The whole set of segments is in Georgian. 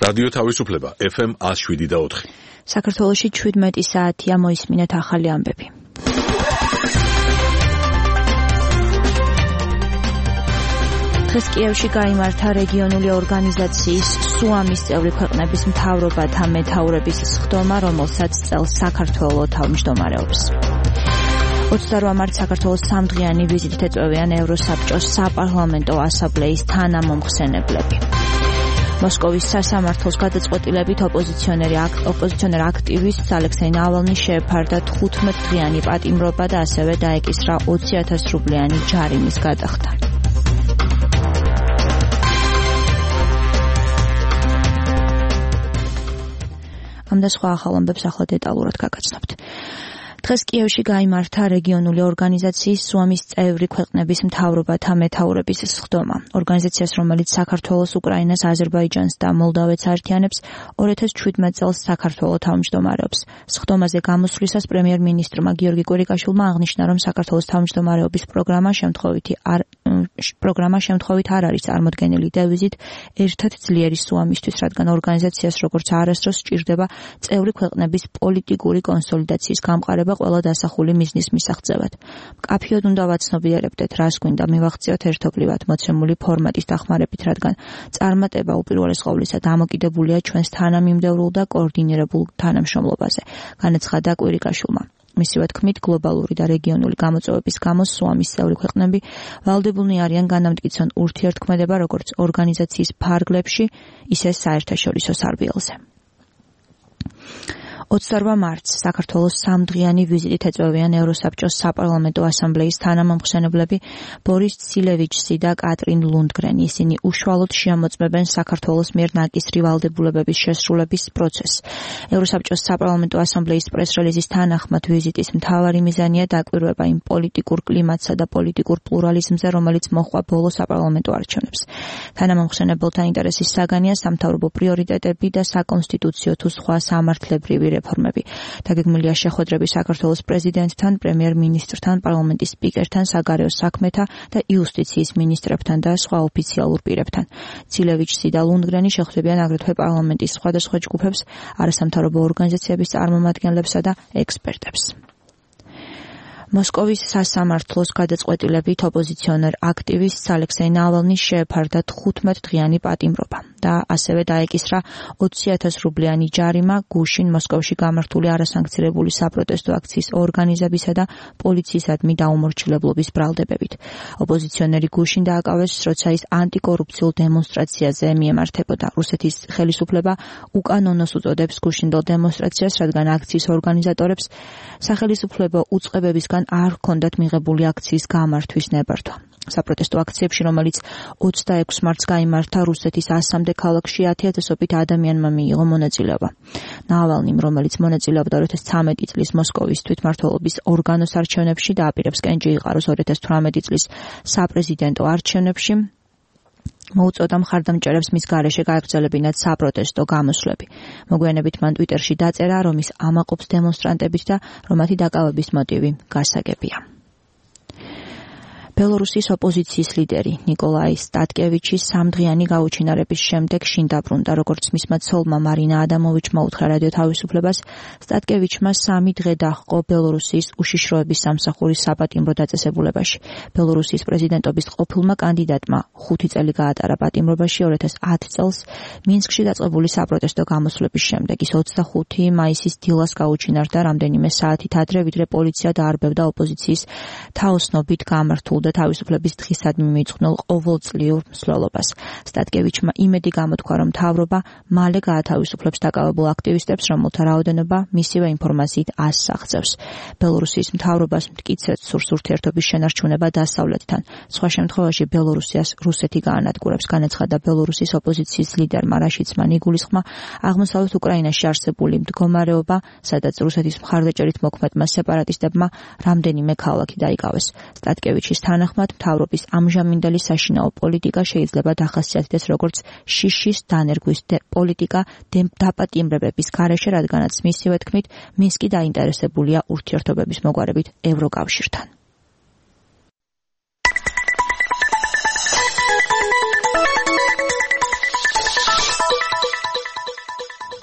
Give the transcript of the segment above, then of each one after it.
რადიო თავისუფლება FM 107.4. საქართველოში 17 საათია, მოისმინეთ ახალი ამბები. დღეს კიევში გაიმართა რეგიონული ორგანიზაციის სუამის წევრი ქვეყნების მთავრობათა მეთაურების სხდომა, რომელსაც წელს საქართველო თავმჯდომარეობს. 28 მარტს საქართველოს სამდღიანი ვიზიტით ეწვევიან ევროსაბჭოს საპარლამენტო ასამბლეის თანამომხსენებლები. მოსკოვის სასამართლოს გადაწყვეტილებით ოპოზიციონერ აქტივისტს ალექსეი ნავალნის შეეფარდა 15 დღიანი პატიმრობა და ასევე დაეკისრა 20,000 რუბლიანი ჯარიმის გადახდა. ამ და სხვა ახალ ამბებს ახლა დეტალურად გაგაცნობთ. დღეს კიევში გაიმართა რეგიონული ორგანიზაციის სუამის წევრი ქვეყნების მთავრობათა მეთაურების სხდომა. ორგანიზაციას, რომელიც საქართველოს, უკრაინას, აზერბაიჯანს და მოლდავეთს აერთიანებს, 2017 წელს საქართველო თავმჯდომარეობს. სხდომაზე გამოსვლისას პრემიერ-მინისტრმა გიორგი კვირიკაშვილმა აღნიშნა, რომ საქართველოს თავმჯდომარეობის პროგრამა შემთხვევით არ არის წარმოდგენილი დევიზით ერთად ძლიერი სუამისთვის, რადგან ორგანიზაციას როგორც არასდროს სჭირდება წევრი ქვეყნების პოლიტიკური კონსოლიდაციის გამყარება ყველა დასახული მიზნის მისაღწევად. მკაფიოდ უნდა ვაცნობიერებდეთ, რას გვინდა მივაღწიოთ ერთობლივად მოცემული ფორმატის დახმარებით, რადგან წარმატება უპირველეს ყოვლისა დამოკიდებულია ჩვენს თანამიმდევრულ და კოორდინირებულ თანამშრომლობაზე, განაცხადა კვირიკაშვილმა. მისივე თქმით, გლობალური და რეგიონული გამოწვევების გამო სუამის წევრი ქვეყნები ვალდებულნი არიან განამტკიცონ ურთიერთქმედება როგორც ორგანიზაციის ფარგლებში, ისე საერთაშორისო სარბიელზე. 28 მარტს საქართველოს სამდღიანი ვიზიტით ეწვევიან ევროსაბჭოს საპარლამენტო ასამბლეის თანამომხსენებლები ბორის ცილევიჩსი და კატრინ ლუნდგრენი. ისინი უშუალოდ შეამოწმებენ საქართველოს მიერ ნაკისრი ვალდებულებების შესრულების პროცესს. ევროსაბჭოს საპარლამენტო ასამბლეის პრეს-რელიზის თანახმად ვიზიტის მთავარი მიზანია დაკვირვება იმ პოლიტიკურ კლიმატსა და პოლიტიკურ პლურალიზმზე, რომელიც მოჰყვა ბოლო საპარლამენტო არჩევნებს. თანამომხსენებელთა ინტერესის საგანია სამთავრობო პრიორიტეტები და საკონსტიტუციო თუ სხვა სამართლებრივი რეფორმები. დაგეგმილია შეხვედრები საქართველოს პრეზიდენტთან, პრემიერ-მინისტრთან, პარლამენტის სპიკერთან, საგარეო საქმეთა და იუსტიციის მინისტრებთან და სხვა ოფიციალურ პირებთან. ცილევიჩსი და ლუნდგრენი შეხვდებიან აგრეთვე პარლამენტის სხვადასხვა ჯგუფებს, არასამთავრობო ორგანიზაციების წარმომადგენლებსა და ექსპერტებს. მოსკოვის სასამართლოს გადაწყვეტილებით ოპოზიციონერ აქტივისტს ალექსეი ნავალნის შეეფარდა 15 დღიანი პატიმრობა და ასევე დაეკისრა 20,000 რუბლიანი ჯარიმა გუშინ მოსკოვში გამართული არასანქცირებული საპროტესტო აქციის ორგანიზებისა და პოლიციისადმი დაუმორჩილებლობის ბრალდებებით. ოპოზიციონერი გუშინ დააკავეს, როცა ის ანტიკორუფციულ დემონსტრაციაზე მიემართებოდა. რუსეთის ხელისუფლება უკანონოს უწოდებს გუშინდელ დემონსტრაციას, რადგან აქციის ორგანიზატორებს სახელისუფლებო უწყებებისგან არ ჰქონდათ მიღებული აქციის გამართვის ნებართვა. საპროტესტო აქციებში, რომელიც 26 მარტს გაიმართა რუსეთის 100-მდე ქალაქში, 10,000-ობით ადამიანმა მიიღო მონაწილეობა. ნავალნიმ, რომელიც მონაწილეობდა 2013 წლის მოსკოვის თვითმმართველობის ორგანოს არჩევნებში და აპირებს კენჭი იყაროს 2018 წლის საპრეზიდენტო არჩევნებში, მოუწოდა მხარდამჭერებს მის გარეშე გაეგრძელებინათ საპროტესტო გამოსვლები. მოგვიანებით მან ტვიტერში დაწერა, რომ ის ამაყობს დემონსტრანტებით და რომ მათი დაკავების მოტივი გასაგებია. ბელორუსის ოპოზიციის ლიდერი ნიკოლაი სტატკევიჩის სამდღიანი გაუჩინარების შემდეგ შინ დაბრუნდა, როგორც მისმა ცოლმა მარინა ადამოვიჩმა უთხრა რადიო თავისუფლებას. სტატკევიჩმა 3 დღე დაჰყო ბელორუსის უშიშროების სამსახურის საპატიმრო დაწესებულებაში. ბელორუსის პრეზიდენტობის ყოფილმა კანდიდატმა 5 წელი გაატარა პატიმრობაში 2010 წელს მინსკში დაწყებული საპროტესტო გამოსვლების შემდეგ. ის 25 მაისის დილას გაუჩინარდა რამდენიმე საათით ადრე, ვიდრე პოლიცია დაარბევდა ოპოზიციის თაოსნობით გამართულ და თავისუფლების დღისადმი მიწყვნილ ყოველწლიურ მსვლელობას. სტატკევიჩმა იმედი გამოთქვა, რომ მთავრობა მალე გაათავისუფლებს დაკავებულ აქტივისტებს, რომელთა რაოდენობა მისივე ინფორმაციით 100-ს აღწევს. ბელორუსიის მთავრობას მტკიცედ სურს ურთიერთობის შენარჩუნება დასავლეთთან. სხვა შემთხვევაში ბელორუსიას რუსეთი გაანადგურებს, განაცხადა ბელორუსის ოპოზიციის ლიდერმა რაშიცმან იგულისხმა აღმოსავლეთ უკრაინაში არსებული მდგომარეობა, სადაც რუსეთის მხარდაჭერით მოქმედმა სეპარატისტებმა რამდენიმე ქალაქი დაიკავეს. სტატკევიჩის თანახმად, მთავრობის ამჟამინდელი საშინაო პოლიტიკა შეიძლება დახასიათდეს როგორც შიშის დანერგვის პოლიტიკა დაპატიმრებების გარეშე, რადგანაც მისივე თქმით, მინსკი დაინტერესებულია ურთიერთობების მოგვარებით ევროკავშირთან.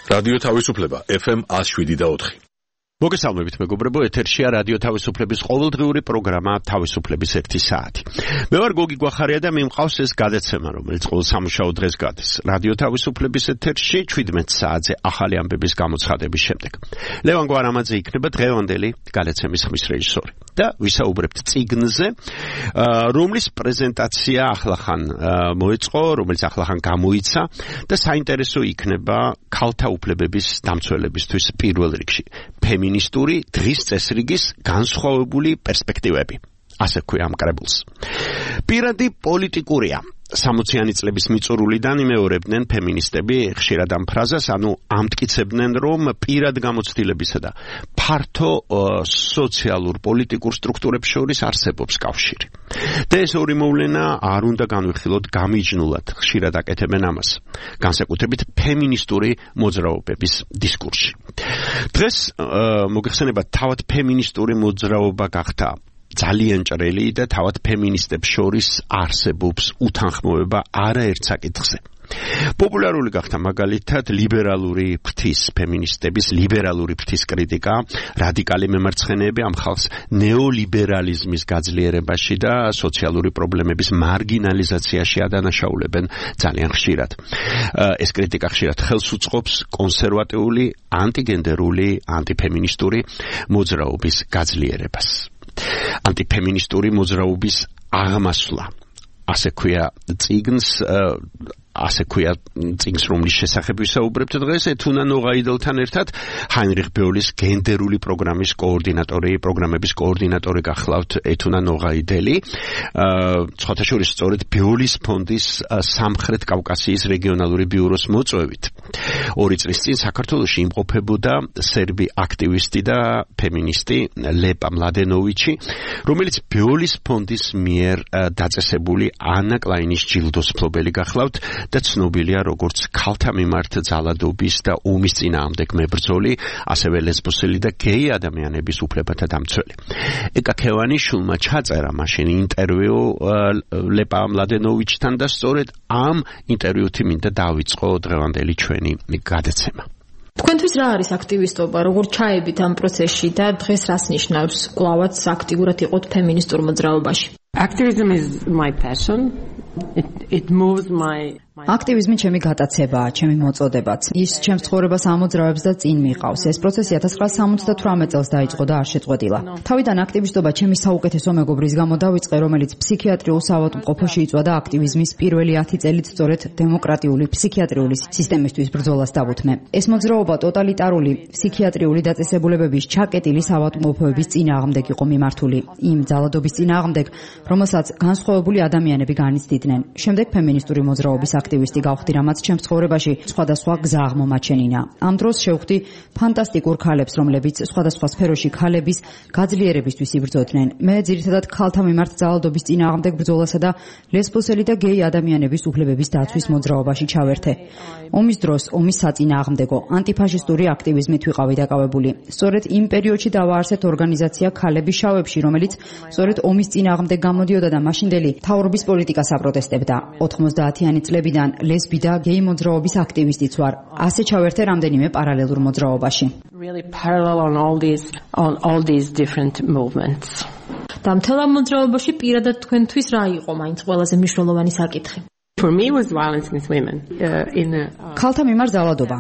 რადიო თავისუფლება FM 107.4. მოგესალმებით მეგობრებო, ეთერშია რადიო თავისუფლების ყოველდღიური პროგრამა თავისუფლების 1 საათი. მე ვარ გოგი გვახარია და მიმყავს ეს გადაცემა, რომელიც ყოველ სამუშაო დღეს გადის. რადიო თავისუფლების ეთერში 17 საათზე ახალი ამბების გამოცხადების შემდეგ. ლევან გვარამაძე იქნება დღევანდელი გადაცემის ხმის რეჟისორი. და ვისაუბრებთ წიგნზე, რომლის პრეზენტაცია ახლახან მოეწყო, რომელიც ახლახან გამოიცა და საინტერესო იქნება ქალთა უფლებების დამცველებისთვის პირველ რიგში. ფემინისტური დღის წესრიგის განსხვავებული პერსპექტივები. ასე ქვია ამ კრებულს. პირადი პოლიტიკურია. 60-იანი წლების მიწურულიდან იმეორებდნენ ფემინისტები ხშირად ამ ფრაზას, ანუ ამტკიცებდნენ, რომ პირად გამოცდილებისა და ფართო სოციალურ პოლიტიკურ სტრუქტურებს შორის არსებობს კავშირი. და ეს ორი მოვლენა არ უნდა განვიხილოთ გამიჯნულად, ხშირად აკეთებენ ამას, განსაკუთრებით ფემინისტური მოძრაობების დისკურსში. დღეს მოგეხსენებათ, თავად ფემინისტური მოძრაობა გახდა ძალიან ჭრელი და თავად ფემინისტებს შორის არსებობს უთანხმოება არაერთ საკითხზე. პოპულარული გახდა მაგალითად ლიბერალური ფრთის ფემინისტების ლიბერალური ფრთის კრიტიკა, რადიკალი მემარცხენეები ამ ხალხს ნეოლიბერალიზმის გაძლიერებაში და სოციალური პრობლემების მარგინალიზაციაში ადანაშაულებენ ძალიან ხშირად. ეს კრიტიკა ხშირად ხელს უწყობს კონსერვატიული, ანტიგენდერული, ანტიფემინისტური მოძრაობის გაძლიერებას. ანტიფემინისტური მოძრაობის აღმასვლა. ასე ქვია წიგნს, რომლის შესახებ ვისაუბრებთ დღეს, ეთუნა ნოღაიდელთან ერთად ჰაინრიხ ბეოლის გენდერული პროგრამების კოორდინატორი გახლავთ ეთუნა ნოღაიდელი. სხვათა შორის სწორედ ბეოლის ფონდის სამხრეთ კავკასიის რეგიონალური ბიუროს მოწვევით 2 წლის წინ საქართველოში იმყოფებოდა სერბი აქტივისტი და ფემინისტი ლეპა მლადენოვიჩი, რომელიც ბეოლის ფონდის მიერ დაწესებული ანა კლაინის ჯილდოს მფლობელი გახლავთ და ცნობილია როგორც ქალთა მიმართ ძალადობის და ომის წინააღმდეგ მებრძოლი, ასევე ლესბოსელი და გეი ადამიანების უფლებათა დამცველი. ეკა ქევანიშვილმა ჩაწერა მაშინ ინტერვიუ ლეპა მლადენოვიჩთან და სწორედ ამ ინტერვიუთი მინდა დავიწყო დღევანდელი ჩვენი გადაცემა. თქვენთვის რა არის აქტივისტობა, როგორ ჩაებით ამ პროცესში და დღეს რას ნიშნავს კვლავაც აქტიურად იყოთ ფემინისტურ მოძრაობაში? Activism is my passion. It moves my აქტივიზმი ჩემი გატაცებაა, ჩემი მოწოდებაც. ის ჩემს ცხოვრებას ამოძრავებს და წინ მიყავს. ეს პროცესი 1978 წელს დაიწყო და არ შეწყვეტილა. თავიდან აქტივისტობა ჩემი საუკეთესო მეგობრის გამო დავიწყე, რომელიც ფსიქიატრიულ საავადმყოფოში იწვა და აქტივიზმის პირველი 10 წელით სწორედ დემოკრატიული ფსიქიატრიული სისტემისთვის ბრძოლას დავუთმე. ეს მოძრაობა ტოტალიტარული ფსიქიატრიული დაწესებულებების ჩაკეტილი საავადმყოფოების წინააღმდეგ იყო მიმართული, იმ ძალადობის წინააღმდეგ, რომელსაც განსხვავებული ადამიანები განიცდიდნენ. შემდეგ ფემინისტური მოძრაობის აქტივისტი გავხდი, რამაც ჩემს ცხოვრებაში სხვადასხვა გზა აღმომაჩენინა. ამ დროს შევხვდი ფანტასტიკურ ქალებს, რომლებიც სხვადასხვა სფეროში ქალების გაძლიერებისთვის იბრძოდნენ. მე ძირითადად ქალთა მიმართ ძალადობის წინააღმდეგ ბრძოლასა და ლესბოსელი და გეი ადამიანების უფლებების დაცვის მოძრაობაში ჩავერთე. ომის დროს ომის საწინააღმდეგო ანტიფაშისტური აქტივიზმით ვიყავი დაკავებული. სწორედ იმ პერიოდში დავაარსეთ ორგანიზაცია ქალების შავებში, რომელიც სწორედ ომის წინააღმდეგ გამოდიოდა და მაშინდელი მთავრობის პოლიტიკას აპროტესტებდა. 90-იანი წლებიდან ლესბი და გეი მოძრაობის აქტივისტიც ვარ. ასე ჩავერთე რამდენიმე პარალელურ მოძრაობაში. really parallel on all these different movements. და მთელ ამ მოძრაობაში პირადად თქვენთვის რა იყო მაინც ყველაზე მნიშვნელოვანი საკითხი? For me was violence against women ქალთა მიმართ ძალადობა.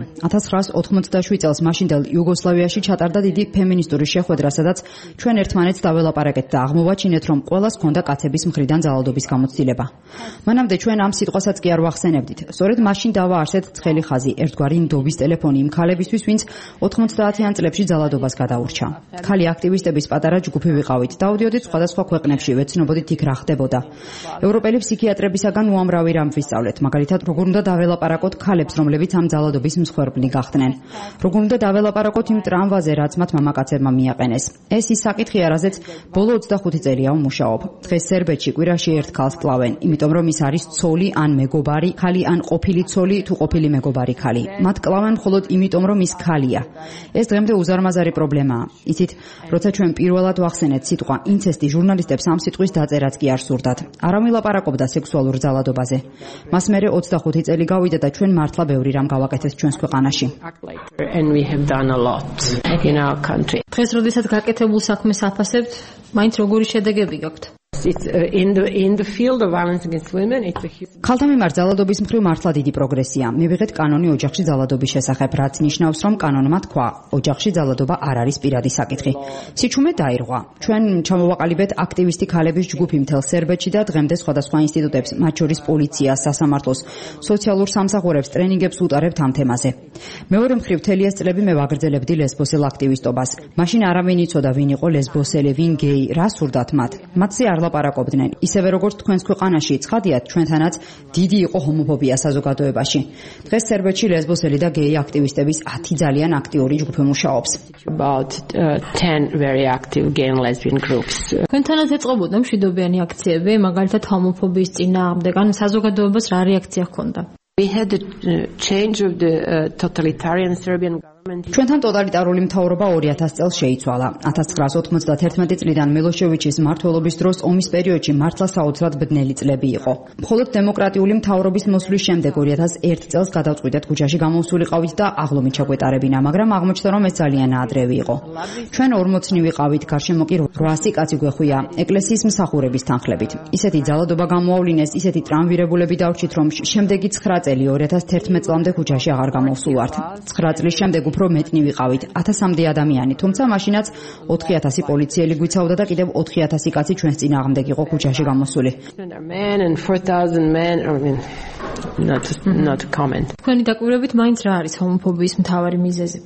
1987 წელს მაშინდელ იუგოსლავიაში ჩატარდა დიდი ფემინისტური შეხვედრა, სადაც ჩვენ ერთმანეთს დაველაპარაკეთ და აღმოვაჩინეთ, რომ ყველას ჰქონდა კაცების მხრიდან ძალადობის გამოცდილება. მანამდე ჩვენ ამ სიტყვასაც კი არ ვახსენებდით. სწორედ მაშინ დავაარსეთ ცხელი ხაზი, ერთგვარი ნდობის ტელეფონი იმ ქალებისთვის, ვინც 90-იან წლებში ძალადობას გადაურჩა. ქალი აქტივისტების პატარა ჯგუფი ვიყავით. დავდიოდით სხვადასხვა ქვეყნებში, ვეცნობოდით იქ რა ხდებოდა. ევროპელი ფსიქიატრებისაგან უამრავი რამ ვისწავლეთ, მაგალითად, როგორ უნდა დაველაპარაკოთ ქალებს, რომლებიც ამ ძალადობის მსხვერპლი გახდნენ. როგორ უნდა დაველაპარაკოთ იმ ტრამვაზე, რაც მათ მამაკაცებმა მიაყენეს. ეს ის საკითხია, რაზეც ბოლო 25 წელია ვმუშაობ. დღეს სერბეთში კვირაში ერთ ქალს კლავენ, იმიტომ რომ ის არის ცოლი ან მეგობარი ქალი ან ყოფილი ცოლი თუ ყოფილი მეგობარი ქალი. მათ კლავენ მხოლოდ იმიტომ, რომ ის ქალია. ეს დღემდე უზარმაზარი პრობლემაა. იცით, როცა ჩვენ პირველად ვახსენეთ სიტყვა ინცესტი, ჟურნალისტებს ამ სიტყვის დაწერაც კი არ სურდათ. არავინ ლაპარაკობდა სექსუალურ ძალადობაზე. მას მერე 25 წელი გავიდა და ჩვენ მართლა ბევრი რამ გავაკეთეთ ჩვენს ქვეყანაში. And we have done a lot in our country. დღეს როდესაც გაკეთებულ საქმეს აფასებთ, მაინც როგორი შედეგები გაქვთ? It's in the field of violence against women, it's a huge... ქალთა მიმართ ძალადობის მხრივ მართლა დიდი პროგრესია. მივიღეთ კანონი ოჯახში ძალადობის შესახებ, რაც ნიშნავს, რომ კანონმა თქვა, ოჯახში ძალადობა არ არის პირადი საკითხი. სიჩუმე დაირღვა. ჩვენ ჩამოვაყალიბეთ აქტივისტი ქალების ჯგუფი მთელ სერბეთში და დღემდე სხვადასხვა ინსტიტუტებს, მათ შორის პოლიციას, სასამართლოს, სოციალურ სამსახურებს, ტრენინგებს უტარებთ ამ თემაზე. მეორე მხრივ მთელი ეს წლები მე ვაგრძელებდი ლესბოსელ აქტივისტობას. მაშინ არავინ იცოდა, ვინ იყო ლესბოსელი, ვინ გეი, რა სურდათ მათ. მათზე არ ლაპარაკობდნენ. ისევე როგორც თქვენს ქვეყანაში, ცხადიათ, ჩვენთანაც დიდი იყო ჰომოფობია საზოგადოებაში. დღეს სერბეთში ლესბოსელი და გეი აქტივისტების 10 ძალიან აქტიური ჯგუფი მუშაობს. About 10 very active gay and lesbian groups. თქვენთანაც ეწყობოდა მშვიდობიანი აქციები, მაგალითად ჰომოფობიის წინააღმდეგ, ან საზოგადოებას რა რეაქცია ჰქონდა? We had the change of the totalitarian Serbian government. ჩვენთან ტოტალიტარული მთავრობა 2000 წელს შეიცვალა. 1991 წლიდან მილოშევიჩის მმართველობის დროს ომის პერიოდში მართლა საოცრად ბნელი წლები იყო. მხოლოდ დემოკრატიული მთავრობის მოსვლის შემდეგ 2001 წელს გადავწყვიტეთ ქუჩაში გამოსულიყავით და აღლომით ჩაგვეტარებინა, მაგრამ აღმოჩნდა, რომ ეს ძალიან ადრევი იყო. ჩვენ 40-ნი ვიყავით, გარშემო კი 800 კაცი გვეხვია, ეკლესიის მსახურების თანხლებით. ისეთი ძალადობა გამოავლინეს, ისეთი ტრამვირებულები დავრჩით, რომ შემდეგი 9 წელი 2011 წლამდე ქუჩაში აღარ გამოვსულვართ. 9 წლის შემდეგ უფრო მეტნი ვიყავით, 1000-მდე ადამიანი, თუმცა მაშინაც 4000 პოლიციელი გვიცავდა და კიდევ 4000 კაცი ჩვენს წინააღმდეგ იყო ქუჩაში გამოსული. თქვენი დაკვირვებით მაინც რა არის ჰომოფობიის მთავარი მიზეზი?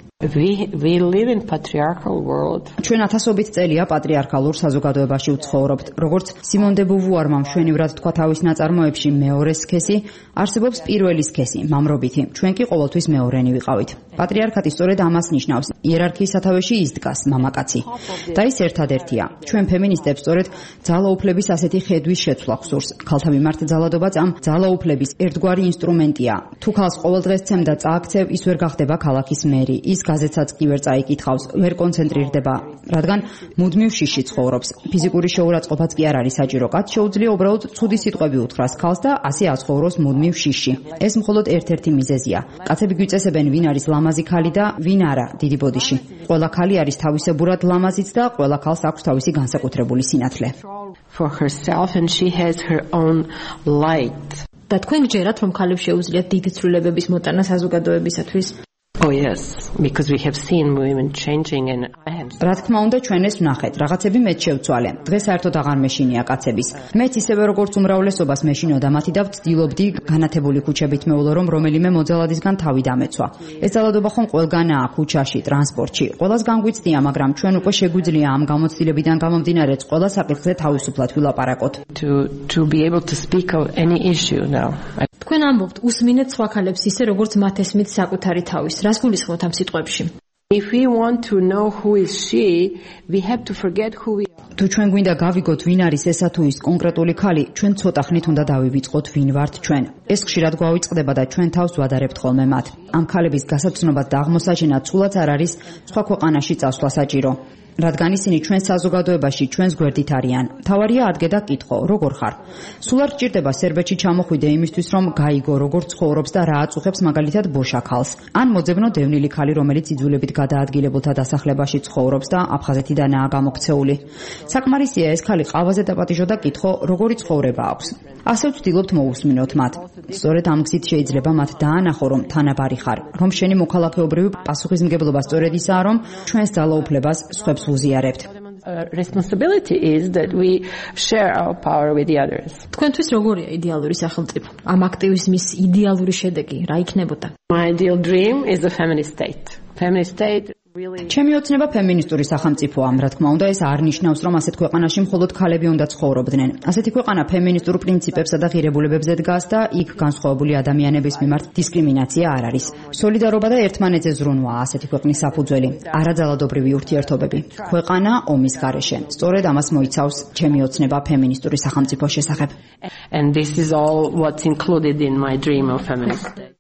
We live in patriarchal world. ჩვენ ათასობით წელია პატრიარქალურ საზოგადოებაში ვცხოვრობთ. როგორც სიმონ დე ბუვუარმა მშვენივრად თქვა თავის ნაწარმოებში, მეორე სქესი არსებობს პირველი სქესი, მამრობითი. ჩვენ კი ყოველთვის მეორენი ვიყავით. პატრიარქატი სწორედ ამას ნიშნავს. იერარქიის სათავეში ის დგას, მამაკაცი. და ის ერთადერთია. ჩვენ ფემინისტებს სწორედ ძალაუფლების ასეთი ხედვის შეცვლა გვსურს. ქალთა მიმართ ძალადობაც ამ ძალაუფლების ერთგვარი ინსტრუმენტია. თუ ქალს ყოველდღეს ცემ და წააქცევ, ის ვერ გახდება ქალაქის მერი. ის გაზეთსაც კი ვერ წაიკითხავს, ვერ კონცენტრირდება, რადგან მუდმივ შიში ცხოვრობს. ფიზიკური შეურაცხყოფაც კი არ არის საჭირო. კაც შეუძლია უბრალოდ ცუდი სიტყვები უთხრას ქალს და ასე აცხოვროს მუდმივ შიში. ეს მხოლოდ ერთ-ერთი მიზეზია. კაცები გვიწესებენ, ვინ არის ლამაზი ქალი და ვინ არა დიდი ბოდიში. ყველა ქალი არის თავისებურად ლამაზიც და ყველა ქალს აქვს თავისი განსაკუთრებული სინათლე. For herself and she has her own light. და თქვენ გჯერათ, რომ ქალებს შეუძლიათ დიდი ცვლილებების მოტანა საზოგადოებისათვის? Oh yes, because we have seen women changing and I have... რა თქმა უნდა, ჩვენ ეს ვნახეთ. რაღაცები მეც შევცვალე. დღეს საერთოდ აღარ მეშინია კაცების. მეც ისევე როგორც უმრავლესობას მეშინოდა მათი და ვცდილობდი განათებული ქუჩებით მეულო, რომ რომელიმე მოძალადისგან თავი დამეცვა. ეს ძალადობა ხომ ყველგანაა, ქუჩაში, ტრანსპორტში. ყველას განგვიცდია, მაგრამ ჩვენ უკვე შეგვიძლია ამ გამოცდილებიდან გამომდინარე ყველა საკითხზე თავისუფლად ვილაპარაკოთ. To be able to speak of any issue now. თქვენ ამბობთ, უსმინეთ სხვა ქალებს ისე, როგორც მათ ესმით საკუთარი თავის. რას გულისხმობთ ამ სიტყვებში? If we want to know who is she, we have to forget who we are. თუ ჩვენ გვინდა გავიგოთ, ვინ არის ესა თუ ის კონკრეტული ქალი, ჩვენ ცოტა ხნით უნდა დავივიწყოთ, ვინ ვართ ჩვენ. ეს ხშირად გვავიწყდება და ჩვენ თავს ვადარებთ ხოლმე მათ. ამ ქალების გასაცნობად და აღმოსაჩენა ცულაც არ არის სხვა ქვეყანაში წასვლა საჭირო. რადგან ისინი ჩვენ საზოგადოებაში ჩვენს გვერდით არიან. თავარია ადგე და კითხო, როგორ ხარ? სულ არ გჭირდება სერბეთში ჩამოხვიდე იმისთვის, რომ გაიგო, როგორ ცხოვრობს და რა აწუხებს მაგალითად ბოშა ქალს. ან მოძებნო დევნილი ქალი, რომელიც იძულებით გადაადგილებულთა დასახლებაში ცხოვრობს და აფხაზეთიდანაა გამოქცეული. საკმარისია ეს ქალი ყავაზე დაპატიჟო და კითხო, როგორი ცხოვრება აქვს. ასე ვცდილობთ მოусმინოთ მათ. სწორედ ამ გზით შეიძლება მათ დაანახო, რომ თანაბარი ხარ, რომ შენი მოქალაქეობრივი პასუხისმგებლობა სწორედ ისაა, რომ ჩვენს ძალაუფლებას სხვებს ვუზიარებთ. Responsibility is that we share our power with the others. თქვენთვის როგორია იდეალური სახელმწიფო? ამ აქტივიზმის იდეალური შედეგი რა იქნებოდა? My ideal dream is the feminist state. Feminist state ჩემი ოცნება ფემინისტური სახელმწიფოა, რა თქმა უნდა, ეს არ ნიშნავს, რომ ასეთ ქვეყანაში მხოლოდ ქალები უნდა ცხოვრობდნენ. ასეთი ქვეყანა ფემინისტურ პრინციპებსა და ღირებულებებზე დგას და იქ განსხვავებული ადამიანების მიმართ დისკრიმინაცია არ არის. სოლიდარობა და ერთმანეთზე ზრუნვაა ასეთი ქვეყნის საფუძველი, არაძალადობრივი ურთიერთობები. ქვეყანა ომის გარეშე. სწორედ ამას მოიცავს ჩემი ოცნება ფემინისტური სახელმწიფოს შესახებ. And this is all what's included in my dream of feminist state.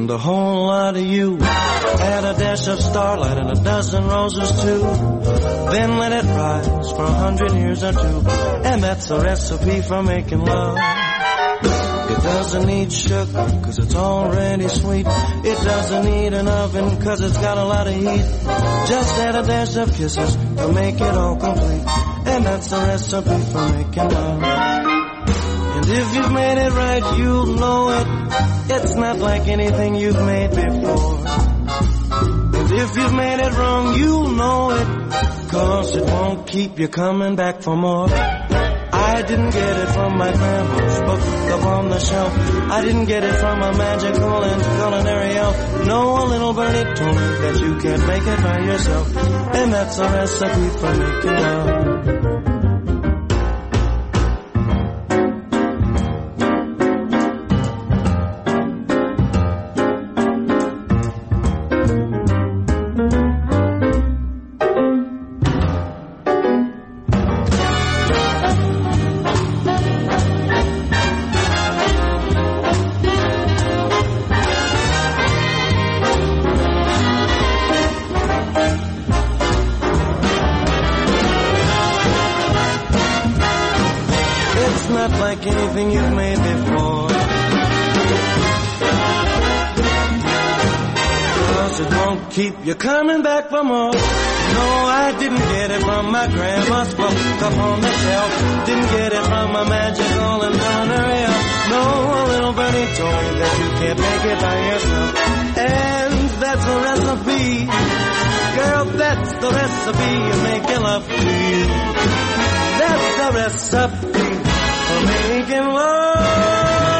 and a whole lot of you. Add a dash of starlight and a dozen roses too. Then let it rise for 100 years or two. And that's a recipe for making love. It doesn't need sugar, cause it's already sweet. It doesn't need an oven, cause it's got a lot of heat. Just add a dash of kisses to make it all complete. And that's a recipe for making love. And if you've made it right, you'll know it. It's not like anything you've made before. And if you've made it wrong, you'll know it, cause it won't keep you coming back for more. I didn't get it from my grandma's book up on the shelf. I didn't get it from a magical and culinary elf. No, a little birdie told me that you can't make it by yourself. And that's a recipe for making love. Anything you've made before, cause it won't keep you coming back for more. No, I didn't get it from my grandma's book up on the shelf. Didn't get it from a magical and culinary elf. No, a little birdie told me that you can't make it by yourself. And that's a recipe, girl, that's the recipe you make your love feel. That's the recipe for making love.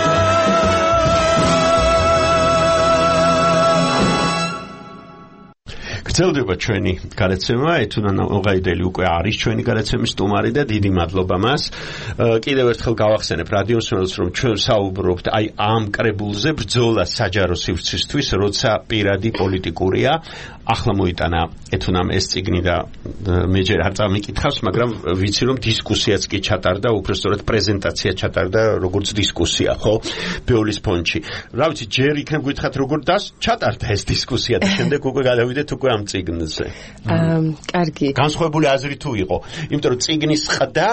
გრძელდება ჩვენი გადაცემა, ეთუნან ოღაიდელი უკვე არის ჩვენი გადაცემის სტუმარი და დიდი მადლობა მას. კიდევ ერთხელ გავახსენებ რადიო მსმენელს, რომ ჩვენ საუბრობთ აი ამ კრებულზე ბრძოლა საჯარო სივრცისთვის, როცა პირადი პოლიტიკურია. ახლა მოიტანა ეთუნამ ეს წიგნი და მე ჯერ არ წამიკითხავს, მაგრამ ვიცი რომ დისკუსიაც კი ჩატარდა, უბრალოდ პრეზენტაცია ჩატარდა, როგორც დისკუსია, ხო? ბეოლის ფონდში. რა ვიცი, ჯერ იქნებ გითხრათ როგორ ჩატარდა ეს დისკუსია და შემდეგ უკვე გადავიდეთ უკვე ამ წიგნზე. კარგი. განსხვავებული აზრი თუ იყო, იმიტომ რომ წიგნის ყდა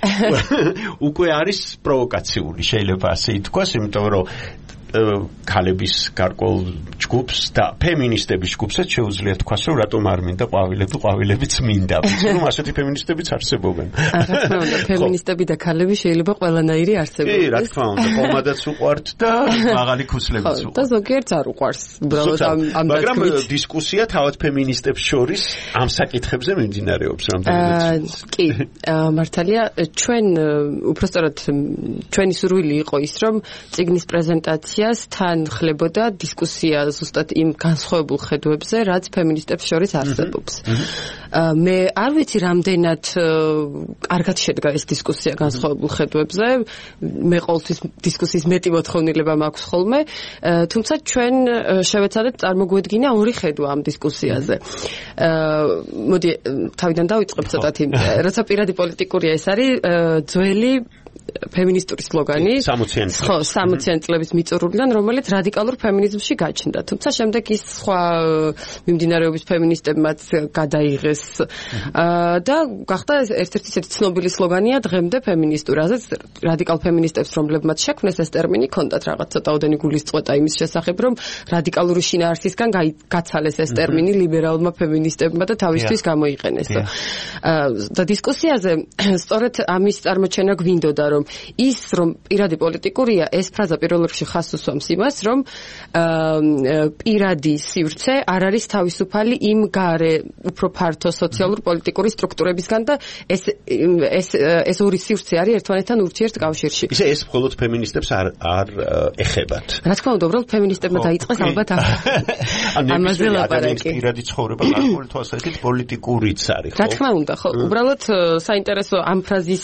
უკვე არის პროვოკაციული, შეიძლება ასე ითქვას, იმიტომ რომ ქალების გარკვეულ ჯგუფს და ფემინისტების ჯგუფსაც შეუძლია თქვას, რომ რატომ არ მინდა ყვავილებიც მინდა. რომ ასეთი ფემინისტებიც არსებობენ. რა თქმა უნდა, ფემინისტები და ქალები შეიძლება ყველანაირი არსებობდეს. კი, რა თქმა უნდა, ხომადაც უყვართ და მაღალი ქუსლებიც უყვართ. და ზოგიერთს არ უყვარს. უბრალოდ ამ მაგრამ დისკუსია თავად ფემინისტებს შორის ამ საკითხებზე მიმდინარეობს რამდენიმე. კი, მართალია, ჩვენ უბრალოდ ჩვენი სურვილი იყო ის, რომ წიგნის პრეზენტაცია თან ხლებოდა დისკუსია ზუსტად იმ განსხვავებულ ხედვებზე, რაც ფემინისტებს შორის არსებობს. მე არ ვიცი რამდენად კარგად შედგა ეს დისკუსია განსხვავებულ ხედვებზე. მე ყოველთვის დისკუსიის მეტი მოთხოვნილება მაქვს ხოლმე, თუმცა ჩვენ შევეცადეთ წარმოგვედგინა ორი ხედვა ამ დისკუსიაზე. მოდი თავიდან დავიწყებ ცოტათი. როცა პირადი პოლიტიკურია ეს არის ძველი ფემინისტური სლოგანი 60-იან წლების მიწურულიდან, რომელიც რადიკალურ ფემინიზმში გაჩნდა. თუმცა შემდეგ ის სხვა მიმდინარეობის ფემინისტებმაც გადაიღეს და გახდა ერთ-ერთი ისეთი ცნობილი სლოგანია დღემდე ფემინისტური. რაზეც რადიკალ ფემინისტებს, რომლებმაც შექმნეს ეს ტერმინი, ჰქონდათ რაღაც ცოტაოდენი გულისწყვეტა იმის შესახებ, რომ რადიკალური შინაარსისგან გაცალეს ეს ტერმინი ლიბერალურმა ფემინისტებმა და თავისთვის გამოიყენეს. და დისკუსიაზე სწორედ ამის წარმოჩენა გვინდოდა, რომ ის რომ პირადი პოლიტიკურია, ეს ფრაზა პირველ რიგში ხაზს უსვამს იმას, რომ პირადი სივრცე არ არის თავისუფალი იმ გარე უფრო ფართო სოციალურ-პოლიტიკური სტრუქტურებისგან და ეს ორი სივრცე არის ერთმანეთთან ურთიერთკავშირში. ისე ეს მხოლოდ ფემინისტებს არ ეხებათ. რა თქმა უნდა, უბრალოდ ფემინისტებმა დაიწყეს ალბათ ამაზე ლაპარაკი. პირადი ცხოვრება გარკვეული თვალსაზრისით პოლიტიკურიც არის, ხო? რა თქმა უნდა, ხო, უბრალოდ საინტერესო ამ ფრაზის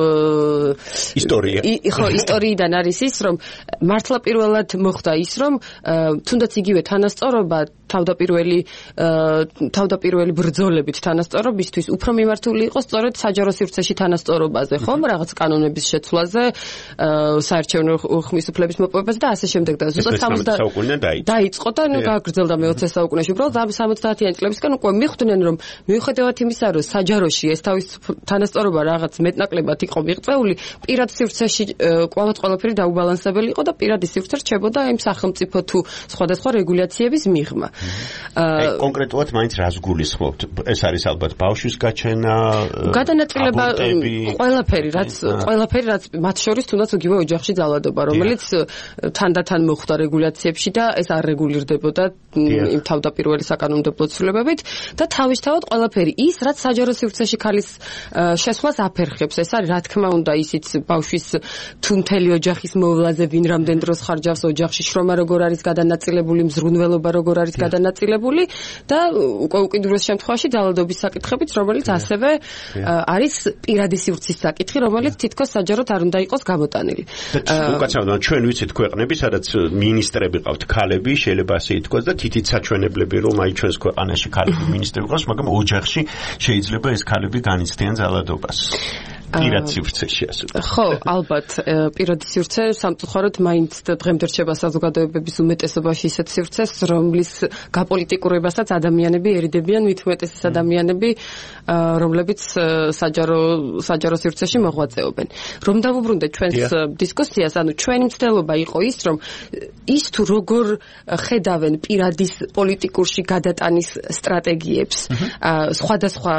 ისტორია. ხო, ისტორიიდან არის ის, რომ მართლა პირველად მოხდა ის, რომ თუნდაც იგივე თანასწორობა თავდაპირველი ბრძოლებით თანასწორობისთვის უფრო მიმართული იყო სწორედ საჯარო სივრცეში თანასწორობაზე, ხომ, რაღაც კანონების შეცვლაზე, საარჩევნო ხმისუფლების მოპოვებაზე და ასე შემდეგ და ზუსტად 60 საუკუნიდან დაიწყო და გაგრძელდა მე-20 საუკუნეში. უბრალოდ 70-იანი წლებისგან უკვე მიხვდნენ, რომ მიუხედავად იმისა, რომ საჯაროში ეს თავის თანასწორობა რაღაც მეტნაკლებად იყო მიღწეული, პირად სივრცეში კვლავ ყველაფერი დაუბალანსებელი იყო და პირადი სივრცე რჩებოდა იმ სახელმწიფო თუ სხვადასხვა რეგულაციების მიღმა. კონკრეტულად მაინც რას გულისხმობთ? ეს არის ალბათ ბავშვის გაჩენა, გადანაწილება, ყველაფერი, რაც მათ შორის თუნდაც იგივე ოჯახში ძალადობა, რომელიც თანდათან მოხვდა რეგულაციებში და ეს არ რეგულირდებოდა იმ თავდაპირველი საკანონმდებლო ცვლილებებით და თავისთავად ყველაფერი ის, რაც საჯარო სივრცეში ქალის შესვლას აფერხებს. ეს არის რა თქმა უნდა ისიც ბავშვის თუ მთელი ოჯახის მოვლაზე ვინ რამდენ დროს ხარჯავს ოჯახში, შრომა როგორ არის გადანაწილებული, მზრუნველობა როგორ არის გადანაწილებული და უკვე უკიდურეს შემთხვევაში ძალადობის საკითხებით, რომელიც ასევე არის პირადი სივრცის საკითხი, რომელიც თითქოს საჯაროდ არ უნდა იყოს გამოტანილი. უკაცრავად ჩვენ ვიცით ქვეყნები, სადაც მინისტრები ყავთ ქალები, შეიძლება ასე ითქვას და თითით საჩვენებლები რომ აი ჩვენს ქვეყანაში ქალები მინისტრები ყავს, მაგრამ ოჯახში შეიძლება ეს ქალები განიცდიან ძალადობას. პირად სივრცეში ასე. ხო, ალბათ, პირადი სივრცე სამწუხაროდ მაინც დღემდე რჩება საზოგადოებების უმეტესობაში ისეთ სივრცეს, რომლის გაპოლიტიკურებასაც ადამიანები ერიდებიან, მით უმეტეს ის ადამიანები, რომლებიც საჯარო სივრცეში მოღვაწეობენ. რომ დავუბრუნდეთ ჩვენს დისკუსიას, ანუ ჩვენი მცდელობა იყო ის, რომ ის თუ როგორ ხედავენ პირადის პოლიტიკურში გადატანის სტრატეგიებს, სხვადასხვა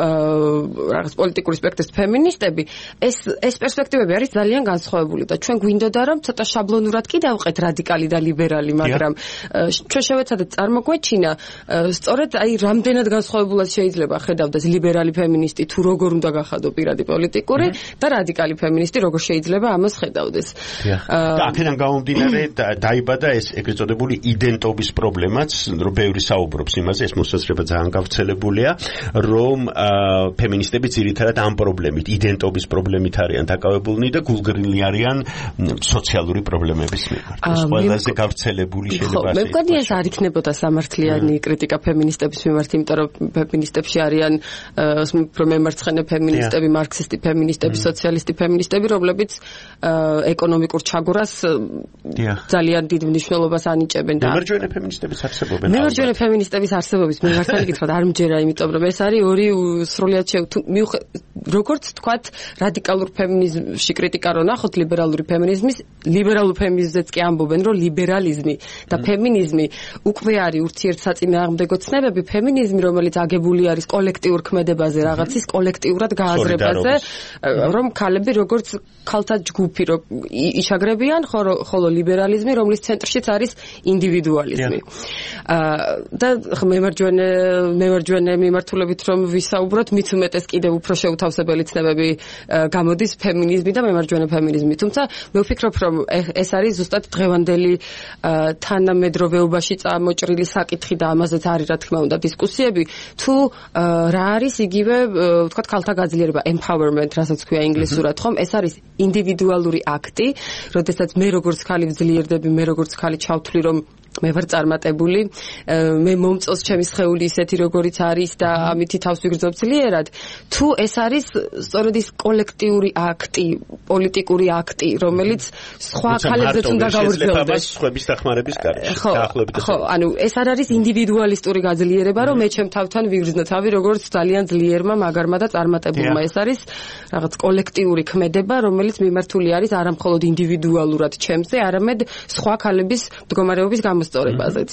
რაღაც პოლიტიკური სპექტრის ფემინისტები ეს პერსპექტივები არის ძალიან განსხვავებული და ჩვენ გვინდოდა რომ ცოტა შაბლონურად კი დავყეთ რადიკალი და ლიბერალი, მაგრამ ჩვენ შევეცადეთ წარმოგვეჩინა სწორედ აი რამდენად განსხვავებულად შეიძლება ხედავდეს ლიბერალი ფემინისტი თუ როგორ უნდა გახადო პირადი პოლიტიკური და რადიკალი ფემინისტი როგორ შეიძლება ამას ხედავდეს. და აქედან გამომდინარე დაიბადა ეს ეგრეთ წოდებული იდენტობის პრობლემაც, რომ ბევრი საუბრობს იმაზე, ეს მოსაზრება ძალიან გავრცელებულია, რომ ფემინისტები ძირითადად ამ პრობლემით იდენტობის პრობლემით არიან დაკავებულნი და გულგრილი არიან სოციალური პრობლემების მიმართ. ეს ყველაზე გავრცელებული შეიძლება ასე. მე მგონი ეს არ იქნებოდა სამართლიანი კრიტიკა ფემინისტების მიმართ, იმიტომ რომ ფემინისტებში არიან მემარცხენე ფემინისტები, მარქსისტი ფემინისტები, სოციალისტი ფემინისტები, რომლებიც ეკონომიკურ ჩაგვრას ძალიან დიდ მნიშვნელობას ანიჭებენ და მემარჯვენე ფემინისტების არსებობენ. მემარჯვენე ფემინისტების არსებობის მე მართალი გითხრათ არ მჯერა, იმიტომ რომ ეს არის ორი სრულიად როგორც თქვათ, რადიკალურ ფემინიზმში კრიტიკა რო ნახოთ ლიბერალურ ფემინიზმზეც კი ამბობენ, რომ ლიბერალიზმი და ფემინიზმი უკვე არის ურთიერთსაწინააღმდეგო ცნებები. ფემინიზმი, რომელიც აგებული არის კოლექტიურ ქმედებაზე, რაღაცის კოლექტიურად გააზრებაზე, რომ ქალები როგორც ქალთა ჯგუფი რო იშაგრებიან, ხოლო ლიბერალიზმი, რომლის ცენტრშიც არის ინდივიდუალიზმი. და მემარჯვენე მიმართულებით რომ ვისაუბროთ, მით უმეტეს კიდევ უფრო შეუთავსებელი ცნებები გამოდის ფემინიზმი და მემარჯვენე ფემინიზმი. თუმცა მე ვფიქრობ, რომ ეს არის ზუსტად დღევანდელი თანამედროვეობაში წამოჭრილი საკითხი და ამაზეც არის რა თქმა უნდა დისკუსიები, თუ რა არის იგივე ვთქვათ ქალთა გაძლიერება, empowerment, რასაც ქვია ინგლისურად, ხომ? ეს არის ინდივიდუალური აქტი, როდესაც მე როგორც ქალი ვძლიერდები, მე როგორც ქალი ჩავთვლი, რომ მე ვარ წარმატებული, მე მომწონს ჩემი სხეული ისეთი როგორიც არის და ამითი თავს ვიგრძნობ ძლიერად, თუ ეს არის სწორედ ის კოლექტიური აქტი, პოლიტიკური აქტი, რომელიც სხვა ქალებზეც უნდა გავრცელდეს. სხვების დახმარების გარეშე, დაახლოებით. ხო, ანუ ეს არ არის ინდივიდუალისტური გაძლიერება, რომ მე ჩემ თავთან ვიგრძნო თავი როგორც ძალიან ძლიერმა, მაგარმა და წარმატებულმა. ეს არის რაღაც კოლექტიური ქმედება, რომელიც მიმართული არის არა მხოლოდ ინდივიდუალურად ჩემზე, არამედ სხვა ქალების მდგომარეობის მოსწორებაზეც.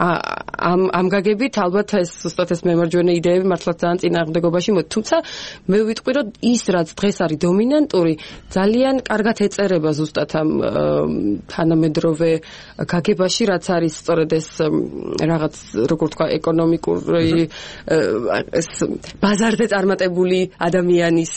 ამ გაგებით ალბათ ეს ზუსტად ეს მემარჯვენე იდეები მართლაც ძალიან წინააღმდეგობაში მოდი. თუმცა მე ვიტყვი, რომ ის რაც დღეს არის დომინანტური, ძალიან კარგად ეწერება ზუსტად ამ თანამედროვე გაგებაში, რაც არის სწორედ ეს რაღაც როგორ თქვა ეკონომიკური ეს ბაზარზე წარმატებული ადამიანის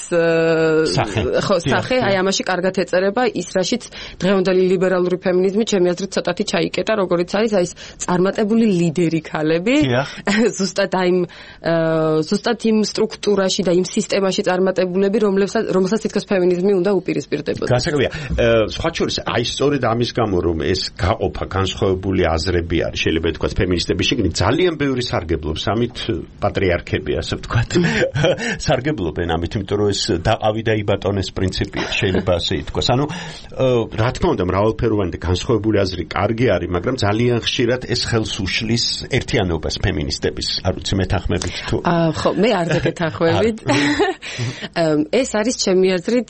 სახე, აი ამაში კარგად ეწერება ის, რაშიც დღევანდელი ლიბერალური ფემინიზმი ჩემი აზრით ცოტათი ჩაიკეტა, როგორიც არის აი ეს წარმატებული ლიდერი ქალები. ზუსტად იმ სტრუქტურაში და იმ სისტემაში წარმატებულები, რომელსაც თითქოს ფემინიზმი უნდა უპირისპირდებოდა. გასაგებია. სხვა შორის აი სწორედ ამის გამო რომ ეს გაყოფა განსხვავებული აზრები არის, შეიძლება თქვა ფემინისტების შიგნით ძალიან ბევრი სარგებლობს ამით პატრიარქები, ასე ვთქვათ. სარგებლობენ ამით, იმიტომ რომ ეს დაყავი და იბატონეს პრინციპია, შეიძლება ასე ითქვას. ანუ რა თქმა უნდა, მრავალფეროვანი და განსხვავებული აზრი კარგი არის, მაგრამ ძალიან ხშირად ეს ხელს უშლის ერთიანობას ფემინისტების. არ ვიცი მეთანხმებით თუ. ხო, მე არ დაგეთანხმებით. ეს არის ჩემი აზრით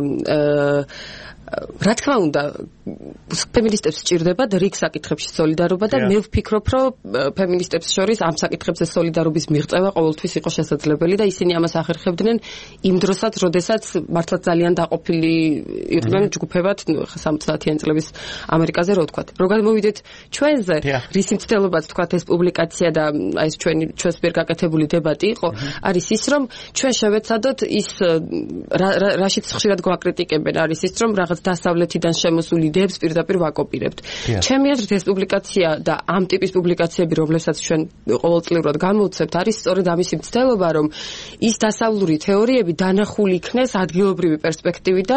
რა თქმა უნდა, ფემინისტებს სჭირდებათ რიგ საკითხებში სოლიდარობა და მე ვფიქრობ, რომ ფემინისტებს შორის ამ საკითხებზე სოლიდარობის მიღწევა ყოველთვის იყო შესაძლებელი და ისინი ამას ახერხებდნენ იმ დროსაც, როდესაც მართლაც ძალიან დაყოფილი იყვნენ ჯგუფებად 70-იან წლების ამერიკაზე, რო ვთქვათ. რო გადმოვიდეთ ჩვენზე, რისი მცდელობაც ვთქვათ ეს პუბლიკაცია და აი ეს ჩვენს მიერ გაკეთებული დებატი იყო, არის ის, რომ ჩვენ შევეცადოთ ის რაშიც ხშირად გვაკრიტიკებენ, არის ის, რომ რაღაც დასავლეთიდან შემოსული იდეებს პირდაპირ ვაკოპირებთ. ჩემი აზრით ეს პუბლიკაცია და ამ ტიპის პუბლიკაციები, რომლებსაც ჩვენ ყოველწლიურად გამოვცემთ, არის სწორედ ამისი მცდელობა, რომ ის დასავლური თეორიები დანახული იქნეს ადგილობრივი პერსპექტივიდან,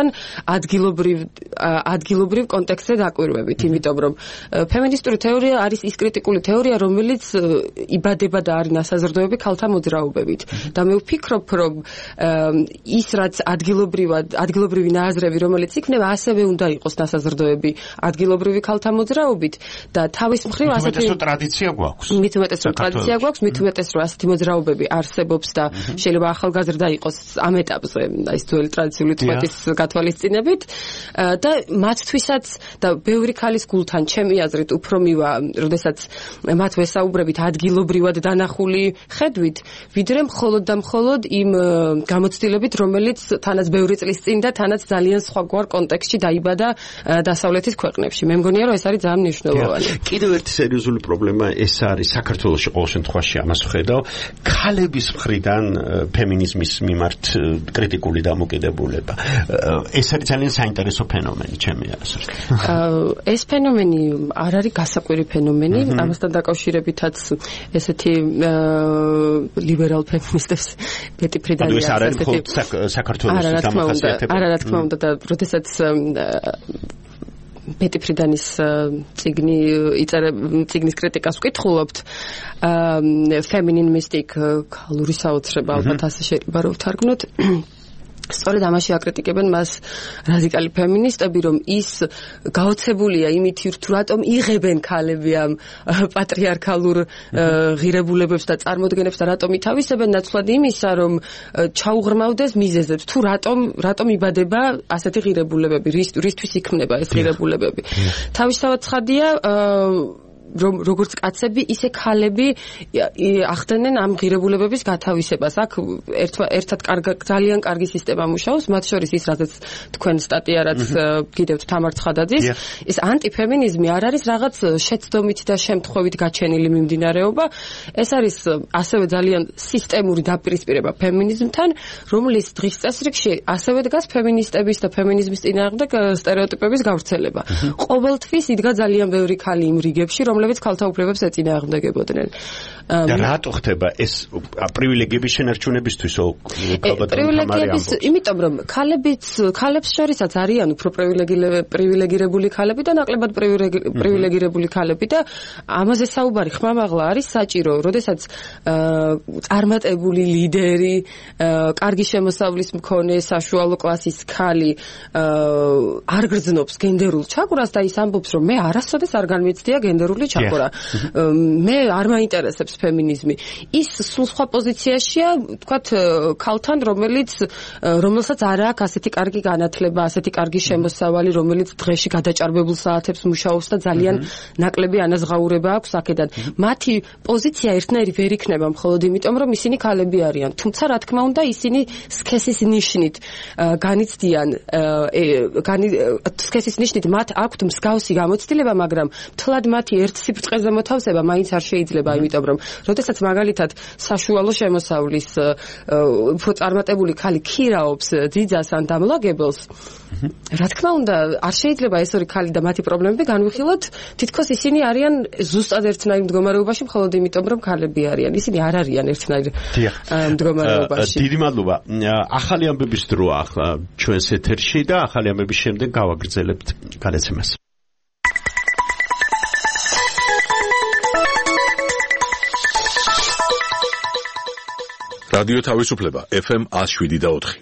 ადგილობრივ კონტექსტზე დაკვირვებით, იმიტომ რომ ფემინისტური თეორია არის ის კრიტიკული თეორია, რომელიც იბადება და არის ნასაზრდოები ქალთა მოძრაობებით. და მე ვფიქრობ, რომ ის რაც ადგილობრივი ნააზრები, რომელიც იქნება, ასევე უნდა იყოს ნასაზრდოები ადგილობრივი ქალთა მოძრაობით და თავის მხრივ ასეთი ტრადიცია გვაქვს. მით უმეტეს რომ ტრადიცია გვაქვს, მით უმეტეს რომ ასეთი მოძრაობები არსებობს და შეიძლება ახალგაზრდა იყოს ამ ეტაპზე, აი ეს ძველი ტრადიციული წვეთის გათვალისწინებით და მათთვისაც და ბევრი ქალის გულთან ჩემი აზრით უფრო მივა, როდესაც მათ ვესაუბრებით ადგილობრივად დანახული ხედვით, ვიდრე მხოლოდ და მხოლოდ იმ გამოცდილებით, რომელიც თანაც ბევრი წლის წინ და თანაც ძალიან სხვაგვარ კონტექსტში დაიბადა დასავლეთის ქვეყნებში. მე მგონია, რომ ეს არის ძალიან მნიშვნელოვანი. კიდევ ერთი სერიოზული პრობლემა ეს არის საქართველოში ყოველ შემთხვევაში ამას ვხედავ, ქალების მხრიდან ფემინიზმის მიმართ კრიტიკული დამოკიდებულება. ეს არის ძალიან საინტერესო ფენომენი ჩემი აზრით. ეს ფენომენი არ არის გასაკვირი ფენომენი, ამასთან დაკავშირებითაც ესეთი ლიბერალ ფემინისტებს ბეტი ფრიდანი არის ესეთი საქართველოს დამახასიათებელი. არა, რა თქმა უნდა და როდესაც ბეტი ფრიდანის წიგნის კრიტიკას ვკითხულობთ, feminine mystic, ქალური საოცრება, ალბათ ასე შეიძლება რომ ვთარგმნოთ. სწორედ ამაში აკრიტიკებენ მას რადიკალი ფემინისტები, რომ ის გაოცებულია იმით, თუ რატომ იღებენ ქალები ამ პატრიარქალურ ღირებულებებს და წარმოდგენებს და რატომ ითავისებენ ნაცვლად იმისა, რომ ჩაუღრმავდეს მიზეზებს, თუ რატომ იბადება ასეთი ღირებულებები, რისთვის იქმნება ეს ღირებულებები. თავისთავად ცხადია, რომ როგორც კაცები, ისე ქალები ახდენენ ამ ღირებულებების გათავისებას. აქ ერთად ძალიან კარგი სისტემა მუშაობს, მათ შორის ის, რაც თქვენ სტატია, რაც გიდევთ თამარ ცხადაძის, ეს ანტიფემინიზმი არ არის რაღაც შეცდომით და შემთხვევით გაჩენილი მიმდინარეობა, ეს არის ასევე ძალიან სისტემური დაპირისპირება ფემინიზმთან, რომლის დღის წესრიგში ასევე დგას ფემინისტების და ფემინიზმის წინააღმდეგ სტერეოტიპების გავრცელება. ყოველთვის იდგა ძალიან ბევრი ქალი იმ რიგებში, რომლებიც ქალთა უფლებებს ეწინააღმდეგებოდნენ. და რატო ხდება ეს პრივილეგიების შენარჩუნებისთვის პრივილეგიების, იმიტომ რომ ქალებს შორისაც არიან უფრო პრივილეგირებული ქალები და ნაკლებად პრივილეგირებული ქალები და ამაზე საუბარი ხმამაღლა არის საჭირო, როდესაც წარმატებული ლიდერი, კარგი შემოსავლის მქონე საშუალო კლასის ქალი არ გრძნობს გენდერულ ჩაკვრას და ის ამბობს, რომ მე არასოდეს არ განმეცდია გენდერული ჩაკვრა. მე არ მაინტერესებს ფემინიზმი. ის სულ სხვა პოზიციაშია, ვთქვათ, ქალთან, რომელსაც არ აქვს ასეთი კარგი განათლება, ასეთი კარგი შემოსავალი, რომელიც დღეში გადაჭარბებულ საათებს მუშაობს და ძალიან ნაკლები ანაზღაურება აქვს აქედან. მათი პოზიცია ერთნაირი ვერ იქნება მხოლოდ იმიტომ, რომ ისინი ქალები არიან. თუმცა, რა თქმა უნდა, ისინი სქესის ნიშნით განიცდიან, სქესის ნიშნით მათ აქვთ მსგავსი გამოცდილება, მაგრამ მთლად მათი ერთ სიბრტყეზე მოთავსება მაინც არ შეიძლება, იმიტომ რომ როდესაც მაგალითად საშუალო შემოსავლის უფრო წარმატებული ქალი ქირაობს ძიძას ან დამლაგებელს, რა თქმა უნდა, არ შეიძლება ეს ორი ქალი და მათი პრობლემები განვიხილოთ, თითქოს ისინი არიან ზუსტად ერთნაირ მდგომარეობაში, მხოლოდ იმიტომ, რომ ქალები არიან. ისინი არ არიან ერთნაირ მდგომარეობაში. დიდი მადლობა. ახალი ამბების დროა ახლა ჩვენს ეთერში და ახალი ამბების შემდეგ გავაგრძელებთ გადაცემას. რადიო თავისუფლება FM 107.4.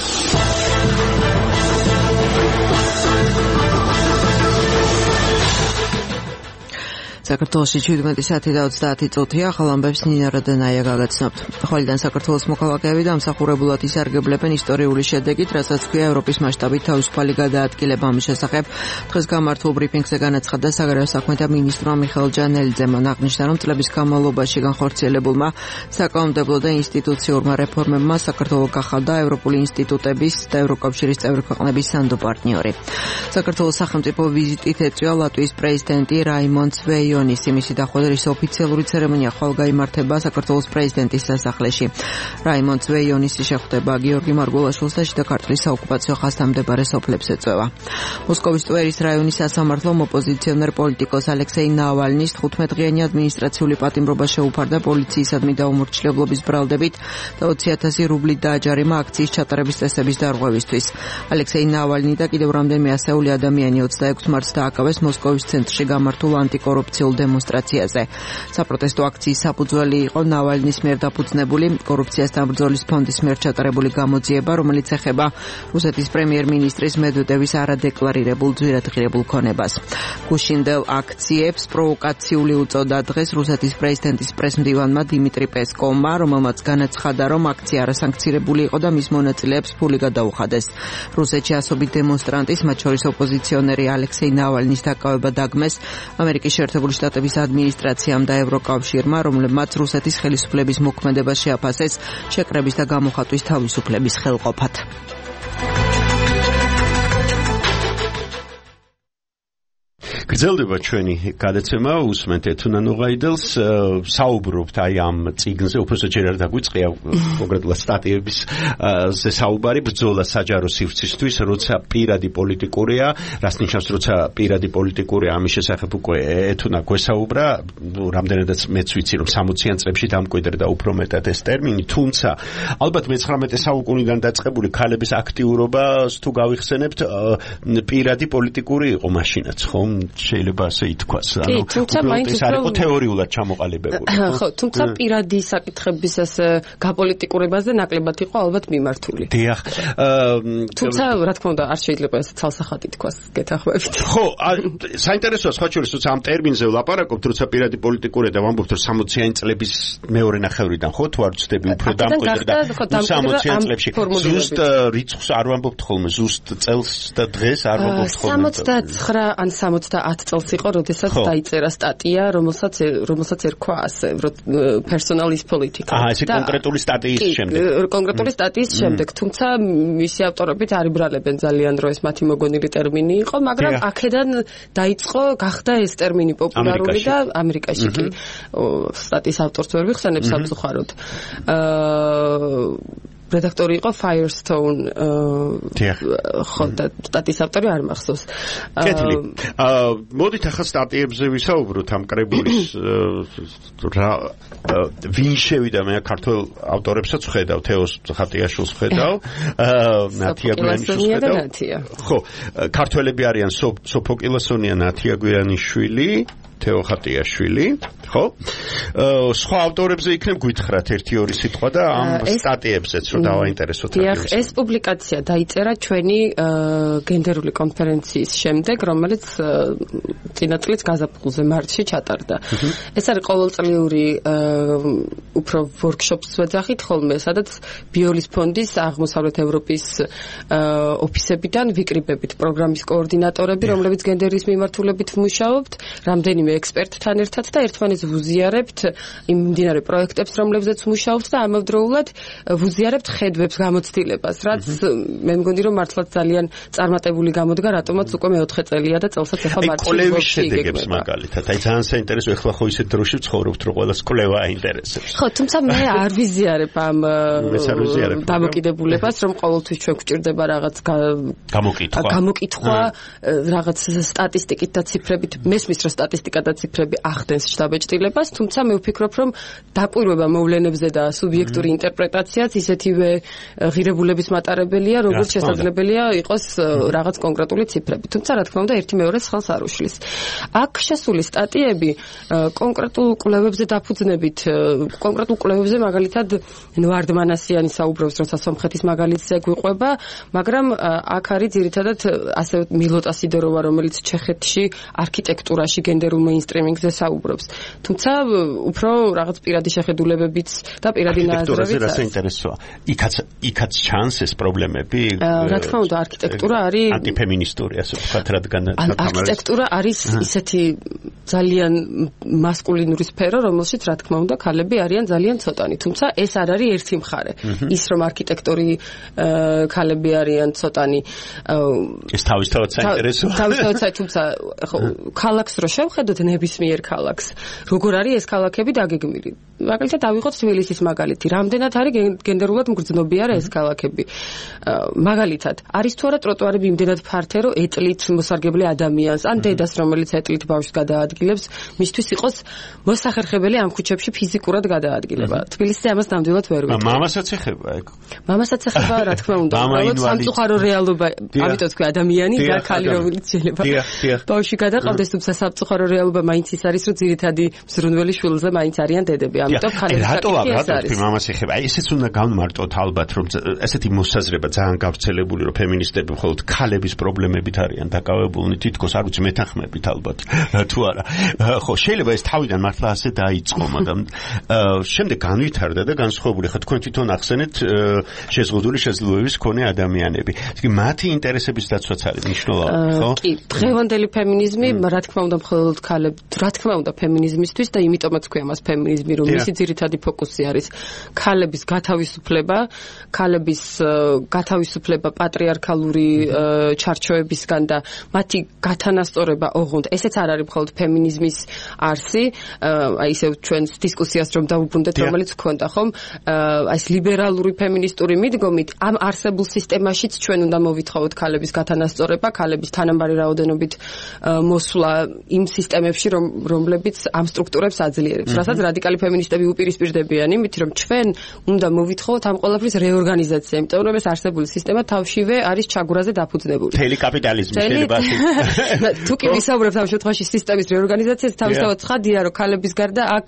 საქართველოში 17 საათი და 30 წუთია, ახალ ამბებს ნინა რადანაია გაგაცნობთ. ხოლიდან საქართველოს მოქალაქეები დამსახურებულად ისარგებლებენ ისტორიული შედეგით, რასაც ქვია ევროპის მასშტაბით თავისუფალი გადაადგილება. ამის შესახებ დღეს გამართულ ბრიფინგზე განაცხადა საგარეო საქმეთა მინისტრმა მიხეილ ჯანელიძემ. აღნიშნა, რომ წლების განმავლობაში განხორციელებულმა საკანონმდებლო და ინსტიტუციურმა რეფორმებმა საქართველო გახადა ევროპული ინსტიტუტების და ევროკავშირის წევრი ქვეყნების სანდო პარტნიორი. საქართველოს სახელმწიფო ვიზიტით ეწვია ლატვიის პრეზიდენტი რაიმონდ შვეიონი. იმისი დახვედრის ოფიციალური ცერემონია ხვალ გაიმართება საქართველოს პრეზიდენტის სასახლეში. რაიმონდ შვეიონის შეხვდება გიორგი მარგულაშვილს და შიდა ქართლის საოკუპაციო ხაზთან მდებარე სოფლებს ეწვევა. მოსკოვის ტვერის რაიონის სასამართლომ ოპოზიციონერ პოლიტიკოს ალექსეი ნავალნის 15-დღიანი ადმინისტრაციული პატიმრობა შეუფარდა პოლიციისადმი დაუმორჩილებლობის ბრალდებით და 20,000 რუბლით დააჯარიმა აქციის ჩატარების წესების დარღვევისთვის. ალექსეი ნავალნი და კიდევ რამდენიმე ასეული ადამიანი 26 მარტს დააკავეს მოსკოვის ცენტრში გამართულ ანტიკორუფციულ დემონსტრაციაზე. საპროტესტო აქციის საფუძველი იყო ნავალნის მიერ დაფუძნებული კორუფციასთან ბრძოლის ფონდის მიერ ჩატარებული გამოძიება, რომელიც ეხება რუსეთის პრემიერ-მინისტრის მედვედევის არადეკლარირებულ ძვირადღირებულ ქონებას. გუშინდელ აქციებს პროვოკაციული უწოდა დღეს რუსეთის პრეზიდენტის პრესმდივანმა დიმიტრი პესკოვმა, რომელმაც განაცხადა, რომ აქცია არასანქცირებული იყო და მის მონაწილეებს ფული გადაუხადეს. რუსეთში ასობით დემონსტრანტის, მათ შორის ოპოზიციონერი ალექსეი ნავალნის დაკავება დაგმეს ამერიკის შეერთებული შტატების ადმინისტრაციამ და ევროკავშირმა, რომლებმაც რუსეთის ხელისუფლების მოქმედება შეაფასეს შეკრების და გამოხატვის თავისუფლების ხელყოფად. გრძელდება ჩვენი გადაცემა, უსმენთ ეთუნა ნოღაიდელს, საუბრობთ აი ამ წიგნზე, უბრალოდ ჯერ არ დაგვიწყია კონკრეტულად სტატიების ზე საუბარი, ბრძოლა საჯარო სივრცისთვის, როცა პირადი პოლიტიკურია, რას ნიშნავს, როცა პირადი პოლიტიკურია, ამის შესახებ უკვე ეთუნა გვესაუბრა, რამდენადაც მეც ვიცი, რომ 60-იან წლებში დამკვიდრდა უფრო მეტად ეს ტერმინი, თუმცა ალბათ მე-19 საუკუნიდან დაწყებული ქალების აქტიურობას თუ გავიხსენებთ, პირადი პოლიტიკური იყო მაშინაც, ხო? შეიძლება ასე ითქვას, ანუ ეს არ იყო თეორიულად ჩამოყალიბებული. ხო, თუმცა პირადი საკითხების ეს გაპოლიტიკურებაზე ნაკლებად იყო ალბათ მიმართული. დიახ. თუმცა რა თქმა უნდა არ შეიძლება ეს ცალსახად ითქვას გეთანხმებით. ხო, საინტერესოა სხვა შორის, როცა ამ ტერმინზე ვლაპარაკობთ, როცა პირადი პოლიტიკურია და ვამბობთ, რომ 60-იან წლების მეორე ნახევრიდან, ხო, თუ არ ვცდები, უფრო დამკვიდრდა 60-იან წლებში. ზუსტ რიცხვს არ ვამბობთ ხოლმე, ზუსტ წელს და დღეს არ ვამბობთ ხოლმე. 69 ან 70 წელს იყო, როდესაც დაიწერა სტატია, რომელსაც ერქვა ასე, personal is political. ესე კონკრეტული სტატიის შემდეგ. კონკრეტული სტატიის შემდეგ, თუმცა მისი ავტორებით არ იბრალებენ ძალიან, რომ ეს მათი მოგონილი ტერმინი იყო, მაგრამ აქედან დაიწყო, გახდა ეს ტერმინი პოპულარული და ამერიკაში კი სტატიის ავტორს ვერ ვიხსენებ სამწუხაროდ. რედაქტორი იყო Firestone, ხო, და სტატიის ავტორი არ მახსოვს. კეთილი. მოდით ახლა სტატიებზე ვისაუბროთ ამ კრებულის ვინ შევიდა, მე ქართულ ავტორებსაც ვხედავ, თეოს ხატიაშვილს ვხედავ, ნათია გვიანიშვილს ვხედავ. ხო, ქართველები არიან სოფოკილასონია, ნათია გვიანიშვილი, თეო ხატიაშვილი, ხო? სხვა ავტორებზე იქნებ გითხრათ 1-2 სიტყვა და ამ სტატიებზეც რომ დავაინტერესოთ. დიახ, ეს პუბლიკაცია დაიწერა ჩვენი გენდერული კონფერენციის შემდეგ, რომელიც წინა წლის გაზაფხულზე მარტში ჩატარდა. ეს არის ყოველწლიური უფრო ვორქშოპს ვეძახით ხოლმე, სადაც ბიოლის ფონდის აღმოსავლეთ ევროპის ოფისებიდან ვიკრიბებით პროგრამის კოორდინატორები, რომლებიც გენდერის მიმართულებით ვმუშაობთ, რამდენიმე რამდენიმე ექსპერტთან ერთად და ერთმანეთს ვუზიარებთ იმ მიმდინარე პროექტებს, რომლებზეც მუშაობთ და ამავდროულად ვუზიარებთ ხედვებს, გამოცდილებას, რაც მე მგონი რომ მართლაც ძალიან წარმატებული გამოდგა, რატომაც უკვე მე-4 წელია და წელსაც ახლა მარტივად კვლევის შედეგებს მაგალითად. აი ძალიან საინტერესო, ეხლა ხო ისეთ დროში ვცხოვრობთ, რომ ყველას კვლევა აინტერესებს. ხო, თუმცა მე არ ვიზიარებ ამ დამოკიდებულებას, რომ ყოველთვის ჩვენ გვჭირდება რაღაც გამოკითხვა, რაღაც სტატისტიკით და ციფრებით. მესმის რომ სტატისტიკა და ციფრები ახდენს შთაბეჭდილებას, თუმცა მე ვფიქრობ, რომ დაკვირვება მოვლენებზე და სუბიექტური ინტერპრეტაციაც ისეთივე ღირებულების მატარებელია, როგორც შესაძლებელია იყოს რაღაც კონკრეტული ციფრები. თუმცა რა თქმა უნდა, ერთი მეორეს ხელს არ უშლის. აქ შესული სტატიები კონკრეტულ კვლევებზე დაფუძნებით, კონკრეტულ კვლევებზე მაგალითად ვარდმანასიანი საუბრობს, როცა სომხეთის მაგალითზე გვიყვება, მაგრამ აქ არის ძირითადად ასე მილოტა სიდოროვა, რომელიც ჩეხეთში არქიტექტურაში გენდერულ მეინსტრიმინგზე საუბრობს. თუმცა უფრო რაღაც პირადი შეხედულებებიც და პირადი ნაზრებიც არის. საინტერესოა. იქაც ჩანს ეს პრობლემები? რა თქმა უნდა, არქიტექტურა არის ანტიფემინისტური, ასე ვთქვათ, რადგან არქიტექტურა არის ისეთი ძალიან მასკულინური სფერო, რომელშიც რა თქმა უნდა, ქალები არიან ძალიან ცოტანი. თუმცა ეს არ არის ერთი მხარე. ის რომ არქიტექტორი ქალები არიან ცოტანი. ეს თავისთავად საინტერესოა. თავისთავად, თუმცა ქალაქს რო შევხედოთ, ნებისმიერ ქალაქს, როგორ არის ეს ქალაქები დაგეგმილი? მაგალითად, ავიღოთ თბილისის მაგალითი. რამდენად არის გენდერულად მგრძნობი არა ეს ქალაქები? მაგალითად, არის თუ არა ტროტუარები იმდენად ფართე, რომ ეტლით მოსარგებლე ადამიანს, ან დედას, რომელიც ეტლით ბავშვს გადაადგილებს, მისთვის იყოს მოსახერხებელი ამ ქუჩებში ფიზიკურად გადაადგილება. თბილისზე ამას ნამდვილად ვერ ვიტყვი. მამასაც ეხება ეგ. მამასაც ეხება, რა თქმა უნდა, უბრალოდ სამწუხარო რეალობა, ამიტომ თქვი ადამიანი და ქალი, რომელიც შეიძლება ბავშვი გადაყავდეს, თუმცა სამწუხარო რეალობა მაინც ის არის, რომ ძირითადი მზრუნველი შვილზე მაინც არიან დედები. ამიტომ ქალების საკითხი ეს არის. მამას ეხება. აი ესეც უნდა გავმარტოთ ალბათ, რომ ესეთი მოსაზრება ძალიან გავრცელებული, რომ ფემინისტები მხოლოდ ქალების პრობლემებით არიან დაკავებულნი, თითქოს არ ვიცი მეთანხმებით ალბათ თუ არა. ხო, შეიძლება ეს თავიდან მართლა ასე დაიწყო, მაგრამ შემდეგ განვითარდა და განსხვავებული. ხა თქვენ თვითონ ახსენეთ შეზღუდული შესაძლებლობების მქონე ადამიანები. ისე მათი ინტერესების დაცვაც არის მნიშვნელოვანი, ხო? კი, დღევანდელი ფემინიზმი, რა თქმა უნდა, მხოლოდ ქალებს, რა თქმა უნდა, ფემინიზმისთვის და იმიტომაც ქვია მას ფემინიზმი, რომ მისი ძირითადი ფოკუსი არის ქალების გათავისუფლება, ქალების გათავისუფლება პატრიარქალური ჩარჩოებისგან და მათი გათანასწორება ოღონდ. ესეც არ არის მხოლოდ ფემინიზმის არსი, აი ისე ჩვენს დისკუსიას რომ დავუბრუნდეთ, რომელიც გქონდა, ხომ? აი ეს ლიბერალური ფემინისტური მიდგომით ამ არსებულ სისტემაშიც ჩვენ უნდა მოვითხოვოთ ქალების გათანასწორება, ქალების თანაბარი რაოდენობით მოსვლა იმ სისტემებში, რომლებიც ამ სტრუქტურებს აძლიერებს. რასაც რადიკალი ფემინისტები უპირისპირდებიან იმით, რომ ჩვენ უნდა მოვითხოვოთ ამ ყველაფრის რეორგანიზაცია, იმიტომ რომ ეს არსებული სისტემა თავშივე არის ჩაგვრაზე დაფუძნებული. მთელი კაპიტალიზმი შეიძლება ასე. თუ კი ვისაუბრებთ ამ შემთხვევაში სისტემის რეორგანიზაციაზე, თავისთავად ცხადია, რომ ქალების გარდა აქ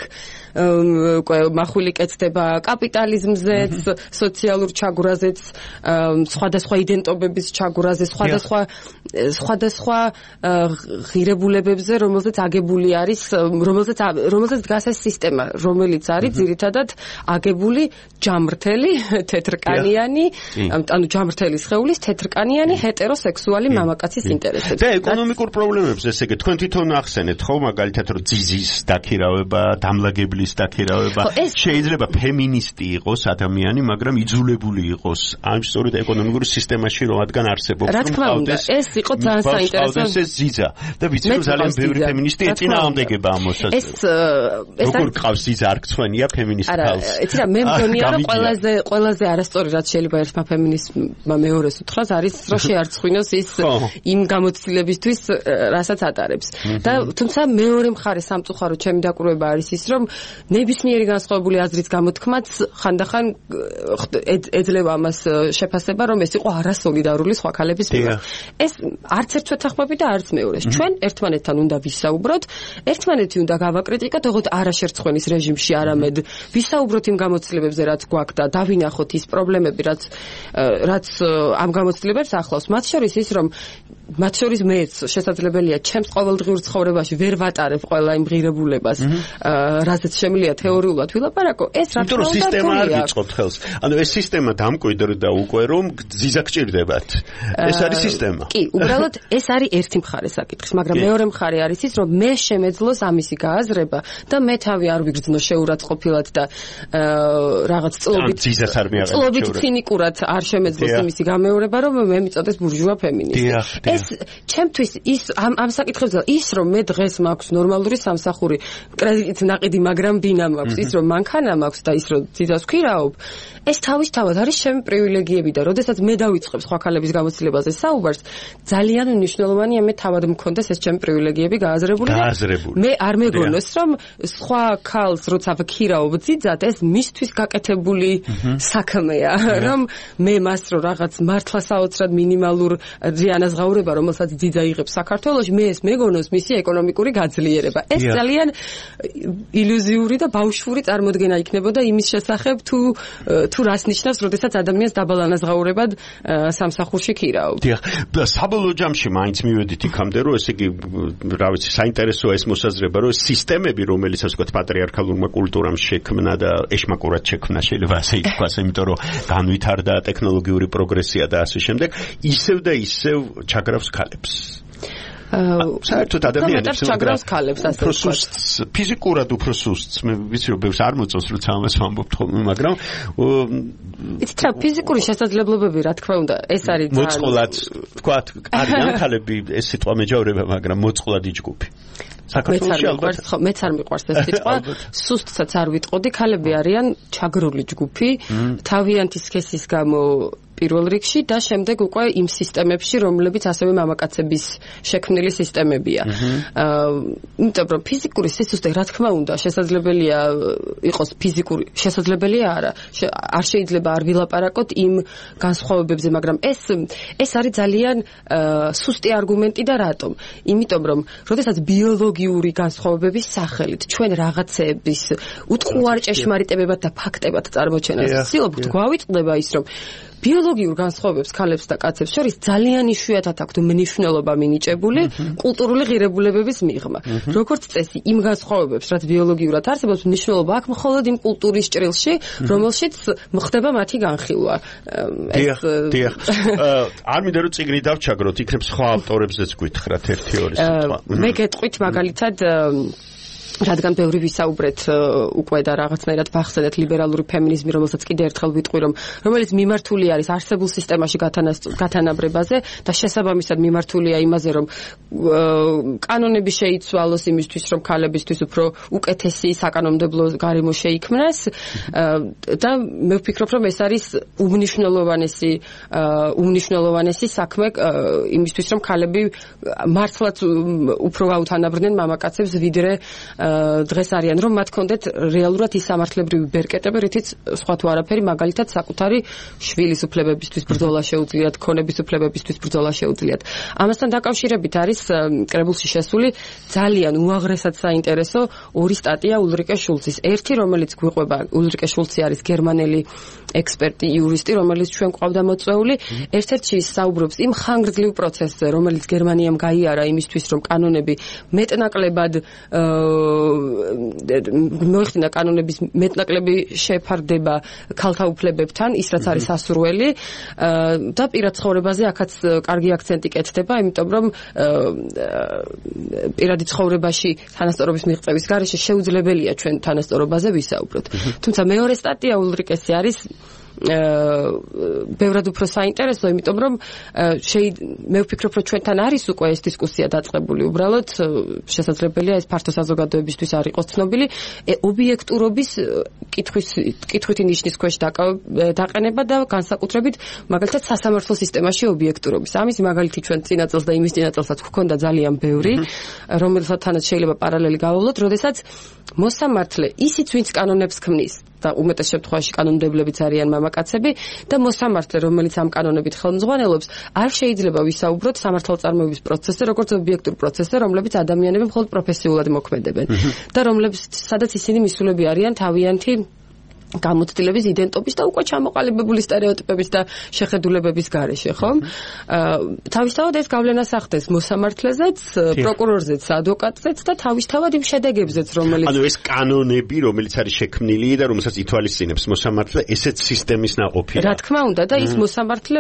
მახვილი კეთდება კაპიტალიზმზეც, სოციალურ ჩაგვრაზეც, სხვადასხვა იდენტობების ჩაგვრაზე, სხვადასხვა ღირებულებებზე, რომელზეც აგებული არის, რომელზეც დგას ეს სისტემა, რომელიც არის ძირითადად აგებული ჯამრთელი, თეთრკანიანი, ანუ ჯამრთელი სხეულის თეთრკანიანი ჰეტეროსექსუალი მამაკაცის ინტერესებს. და ეკონომიკურ პრობლემებს, ესე იგი, თქვენ თვითონ ახსენეთ, ხო, მაგალითად, რომ ძიზის დაქირავება, დამლაგებლის დაქირავება, შეიძლება ფემინისტი იყოს ადამიანი, მაგრამ იძულებული იყოს ამ სწორედ ეკონომიკური სისტემაში, რომ რადგან არსებობს, რა თქმა უნდა, ეს იყო ძალიან საინტერესო. ეს ზიზა და ვიცი, რომ ძალიან ბევრი ფემინისტი ეწინააღმდეგება ამ მოსაზრებას. როგორ ყავს ზიზა არ გცვენია ფემინისტ ხალხს? იცი რა, მე მგონია, რომ ყველაზე არასწორი რაც შეიძლება ერთმა ფემინისტმა მეორეს უთხრას არის, რომ შეარცხვინოს ის იმ გამოცდილებისთვის, რასაც ატარებს. და თუმცა მეორე მხარე სამწუხარო ჩემი დაკვირვება არის ის, რომ ნებისმიერი განსხვავებული აზრის გამოთქმაც ხანდახან ეძლევა ამას შეფასება, რომ ეს იყო არასოლიდარული სხვა ქალების მიმართ. ეს არც ერთ შეთანხმები და არც მეორეს. ჩვენ ერთმანეთთან უნდა ვისაუბროთ, ერთმანეთი უნდა გავაკრიტიკოთ, ოღონდ არა შერცხვენის რეჟიმში, არამედ ვისაუბროთ იმ გამოცდილებებზე, რაც გვაქვს და დავინახოთ ის პრობლემები, რაც ამ გამოცდილებებს ახლავს. მათ შორის ის, რომ მათ შორის მეც შესაძლებელია ჩემს ყოველდღიურ ცხოვრებაში ვერ ვატარებ ყველა იმ ღირებულებას, რაზეც შემიძლია თეორიულად ვილაპარაკო, ეს რა თქმა უნდა სისტემა არ გიწყობთ ხელს. ანუ ეს სისტემა დამკვიდრდა უკვე რომ გზიზა გჭირდებათ. ეს არის სისტემა. კი, უბრალოდ ეს არის ერთი მხარე საკითხის, მაგრამ მეორე მხარე არის ის, რომ მე შემეძლოს ამისი გააზრება და მე თავი არ ვიგრძნო შეურაცხყოფილად და რაღაც წლობით ცინიკურად არ შემეძლოს იმისი გამეორება, რომ მე მიწოდეს ბურჟუა ფემინისტი. ეს ჩემთვის ის ამ საკითხებზე ის რომ მე დღეს მაქვს ნორმალური სამსახური, კრედიტით ნაყიდი, მაგრამ ბინა მაქვს, ის რომ მანქანა მაქვს და ის რომ ძიძას ვქირაობ, ეს თავისთავად არის ჩემი პრივილეგიები და როდესაც მე დავიწყებ სხვა ქალების გამოცდილებაზე საუბარს, ძალიან მნიშვნელოვანია მე თავად მქონდეს ეს ჩემი პრივილეგიები გააზრებული. მე არ მეგონოს რომ სხვა ქალს როცა ვქირაობ ძიძად, ეს მისთვის გაკეთებული საქმეა, რომ მე მას რო რაღაც მართლა საოცრად მინიმალურ ზიანაზღაურება, რომელსაც ძიძა იღებს საქართველოში, მე ეს მეგონოს მისი ეკონომიკური გაძლიერება. ეს ძალიან ილუზიური და ბავშვური წარმოდგენა იქნებოდა იმის შესახებ თუ რას ნიშნავს, როდესაც ადამიანს დაბალანაზღაურებად სამსახურში ქირაობ. დიახ, საბოლოო ჯამში მაინც მივედით იქამდე, რომ ესე იგი, რა ვიცი, საინტერესოა ეს მოსაზრება, რომ სისტემები, რომელიც ასე ვთქვათ, პატრიარქალურმა კულტურამ შექმნა და ეშმაკურად შექმნა, შეიძლება ასე ითქვას, იმიტომ რომ განვითარდა ტექნოლოგიური პროგრესია და ასე შემდეგ, ისევ და ისევ ჩაგრავს ქალებს. საერთოდ ადამიანებს ჩაგრავს ქალებს, ასე ვთქვათ. ფიზიკურად უფრო სუსტს, მე ვიცი რომ ბევრს არ მოწონს, როცა ამას ვამბობ ხოლმე, მაგრამ იცით რა, ფიზიკური შესაძლებლობები, რა თქმა უნდა, ეს არის ძალიან მოწყვლად, ვთქვათ, არიან ქალები, ეს სიტყვა მეჯავრება, მაგრამ მოწყვლადი ჯგუფი. მეც არ მიყვარს ეს სიტყვა, სუსტსაც არ ვიტყოდი, ქალები არიან ჩაგრული ჯგუფი, თავიანთი სქესის გამო პირველ რიგში და შემდეგ უკვე იმ სისტემებში, რომლებიც ასევე მამაკაცების შექმნილი სისტემებია. იმიტომ რომ ფიზიკური სისუსტე, რა თქმა უნდა, შესაძლებელია იყოს ფიზიკური, შესაძლებელია არა, არ შეიძლება არ ვილაპარაკოთ იმ განსხვავებებზე, მაგრამ ეს არის ძალიან სუსტი არგუმენტი და რატომ? იმიტომ რომ, როდესაც ბიოლოგიური განსხვავებების სახელით ჩვენ რაღაცეების უტყუარ ჭეშმარიტებებად და ფაქტებად წარმოჩენას ვცდილობთ, გვავიწყდება ის, რომ ბიოლოგიურ განსხვავებებს ქალებს და კაცებს შორის ძალიან იშვიათად აქვთ მნიშვნელობა მინიჭებული კულტურული ღირებულებების მიღმა. როგორც წესი, იმ განსხვავებებს, რაც ბიოლოგიურად არსებობს, მნიშვნელობა აქვს მხოლოდ იმ კულტურის ჭრილში, რომელშიც ხდება მათი განხილვა. დიახ. არ მინდა რომ წიგნი დავჩაგროთ, იქნებ სხვა ავტორებზეც გითხრათ ერთი ორი სიტყვა. მე გეტყვით მაგალითად რადგან ბევრი ვისაუბრეთ უკვე და რაღაცნაირად ვახსენეთ ლიბერალური ფემინიზმი, რომელსაც კიდევ ერთხელ ვიტყვი, რომელიც მიმართული არის არსებულ სისტემაში გათანაბრებაზე და შესაბამისად მიმართულია იმაზე, რომ კანონები შეიცვალოს იმისთვის, რომ ქალებისთვის უფრო უკეთესი საკანონმდებლო გარემო შეიქმნას და მე ვფიქრობ, რომ ეს არის უმნიშვნელოვანესი საქმე იმისთვის, რომ ქალები მართლაც უფრო გაუთანაბრდნენ მამაკაცებს, ვიდრე დღეს არიან, რომ მათ კონდეთ რეალურად ის სამართლებრივი ბერკეტები, რითიც სხვა თუ არაფერი, მაგალითად საკუთარი შვილის უფლებებისთვის ბრძოლა შეუძლიათ, ქონების უფლებებისთვის ბრძოლა შეუძლიათ. ამასთან დაკავშირებით არის კრებულში შესული ძალიან უაღრესად საინტერესო ორი სტატია ულრიკე შულცის. ერთი, რომელიც გვიყვება, ულრიკე შულცი არის გერმანელი ექსპერტი, იურისტი, რომელიც ჩვენ გვყავდა მოწვეული, ერთ-ერთში საუბრობს იმ ხანგრძლივ პროცესზე, რომელიც გერმანიამ გაიარა იმისთვის, რომ კანონები მეტნაკლებად მოიხდინა კანონების მეტნაკლები შეფარდება ქალთა უფლებებთან, ის რაც არის სასურველი და პირად ცხოვრებაზე აქაც კარგი აქცენტი კეთდება, იმიტომ რომ პირადი ცხოვრებაში თანასწორობის მიღწევის გარეშე შეუძლებელია ჩვენ თანასწორობაზე ვისაუბროთ. თუმცა მეორე სტატია ულრიკესი არის ბევრად უფრო საინტერესო, იმიტომ რომ მე ვფიქრობ, რომ ჩვენთან არის უკვე ეს დისკუსია დაწყებული, უბრალოდ შესაძლებელია ეს ფართო საზოგადოებისთვის არ იყოს ცნობილი, ობიექტურობის კითხვითი ნიშნის ქვეშ დაყენება და განსაკუთრებით მაგალითად სასამართლო სისტემაში ობიექტურობის. ამის მაგალითი ჩვენ წინა წელს და იმის წინა წელსაც გვქონდა ძალიან ბევრი, რომელთანაც შეიძლება პარალელი გავავლოთ, როდესაც მოსამართლე ისიც ვინც კანონებს ქმნის და უმეტეს შემთხვევაში კანონმდებლებიც არიან მამაკაცები და მოსამართლე, რომელიც ამ კანონებით ხელმძღვანელობს, არ შეიძლება ვისაუბროთ სამართალწარმოების პროცესზე, როგორც ობიექტურ პროცესზე, რომლებიც ადამიანები მხოლოდ პროფესიულად მოქმედებენ და სადაც ისინი მისულები არიან თავიანთი გამოცდილების იდენტობის და უკვე ჩამოყალიბებული სტერეოტიპების და შეხედულებების გარეშე, ხო? თავისთავად ეს გავლენას ახდენს მოსამართლეზეც, პროკურორზეც, ადვოკატზეც და თავისთავად იმ შედეგებზეც, რომელიც ანუ ეს კანონები, რომელიც არის შექმნილი და რომელსაც ითვალისწინებს მოსამართლე, ესეც სისტემის ნაყოფია. რა თქმა უნდა და ის მოსამართლე,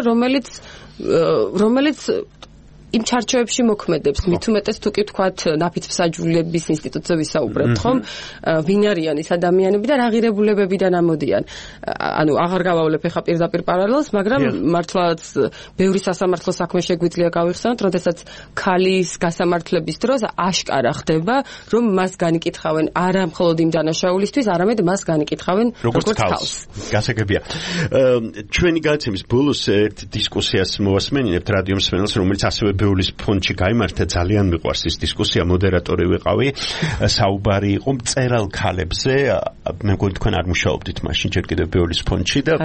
რომელიც იმ ჩარჩოებში მოქმედებს, მით უმეტეს თუ კი ვთქვათ, ნაფიცმსაჯულების ინსტიტუტზე ვისაუბრებთ, ხომ? ვინ არიან ის ადამიანები და რა ღირებულებებიდან ამოდიან. ანუ აღარ გავავლებ ახლა პირდაპირ პარალელს, მაგრამ მართლაც ბევრი სასამართლო საქმე შეგვიძლია გავიხსენოთ, როდესაც ქალის გასამართლების დროს აშკარა ხდება, რომ მას განიკითხავენ არა მხოლოდ იმ დანაშაულისთვის, არამედ მას განიკითხავენ როგორც ქალს. გასაგებია. ჩვენი გადაცემის ბოლოს ერთ დისკუსიას მოვასმენინებთ რადიო მსმენელს, რომელიც ასევე ბეულის ფონდში გაიმართა, ძალიან მიყვარს ეს დისკუსია, მოდერატორი ვიყავი, საუბარი იყო მწერალ ქალებზე, მე მგონი თქვენ არ მუშაობდით მაშინ ჯერ კიდევ ბეულის ფონდში და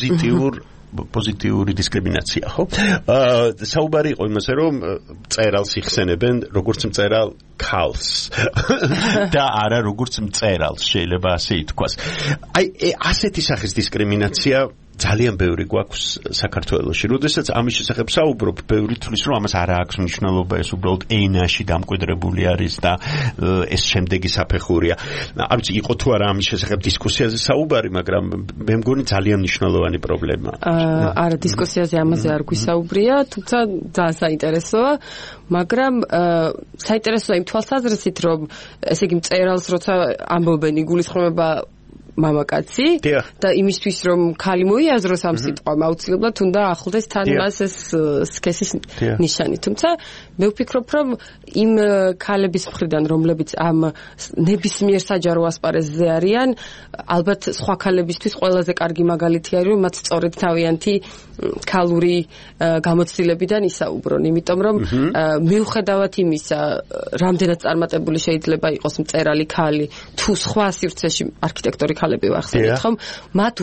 პოზიტიური დისკრიმინაცია, ხო? საუბარი იყო იმაზე, რომ მწერალს იხსენებენ როგორც მწერალ ქალს და არა როგორც მწერალს, შეიძლება ასე ითქვას. აი, ასეთი სახის დისკრიმინაცია ძალიან ბევრი გვაქვს საქართველოში. როდესაც ამის შესახებ საუბრობ, ბევრი თვლის, რომ ამას არ აქვს მნიშვნელობა, ეს უბრალოდ ენაში დამკვიდრებული არის და ეს შემდეგი საფეხურია. არ ვიცი, იყო თუ არა ამის შესახებ დისკუსიაზე საუბარი, მაგრამ მე მგონი ძალიან მნიშვნელოვანი პრობლემაა. არა, დისკუსიაზე ამაზე არ გვისაუბრია, თუმცა ძალიან საინტერესოა, მაგრამ საინტერესოა იმ თვალსაზრისით, რომ ესე იგი მწერალს როცა ამბობენ იგულისხმება მამაკაცი და იმისთვის რომ ქალი მოიაზროს ამ სიტყვამ აუცილებლად უნდა ახლდეს თან მას ეს სქესის ნიშანი. თუმცა მე ვფიქრობ, რომ იმ ქალების მხრიდან, რომლებიც ამ ნებისმიერ საჯარო ასპარეზზე არიან, ალბათ სხვა ქალებისთვის ყველაზე კარგი მაგალითი არის, რომ მათ სწორედ თავიანთი ქალური გამოცდილებიდან ისაუბრონ, იმიტომ რომ მიუხედავად იმისა, რამდენად წარმატებული შეიძლება იყოს მწერალი ქალი, თუ სხვა სივრცეში არქიტექტორი ქალები ვახსენეთ, ხომ? მათ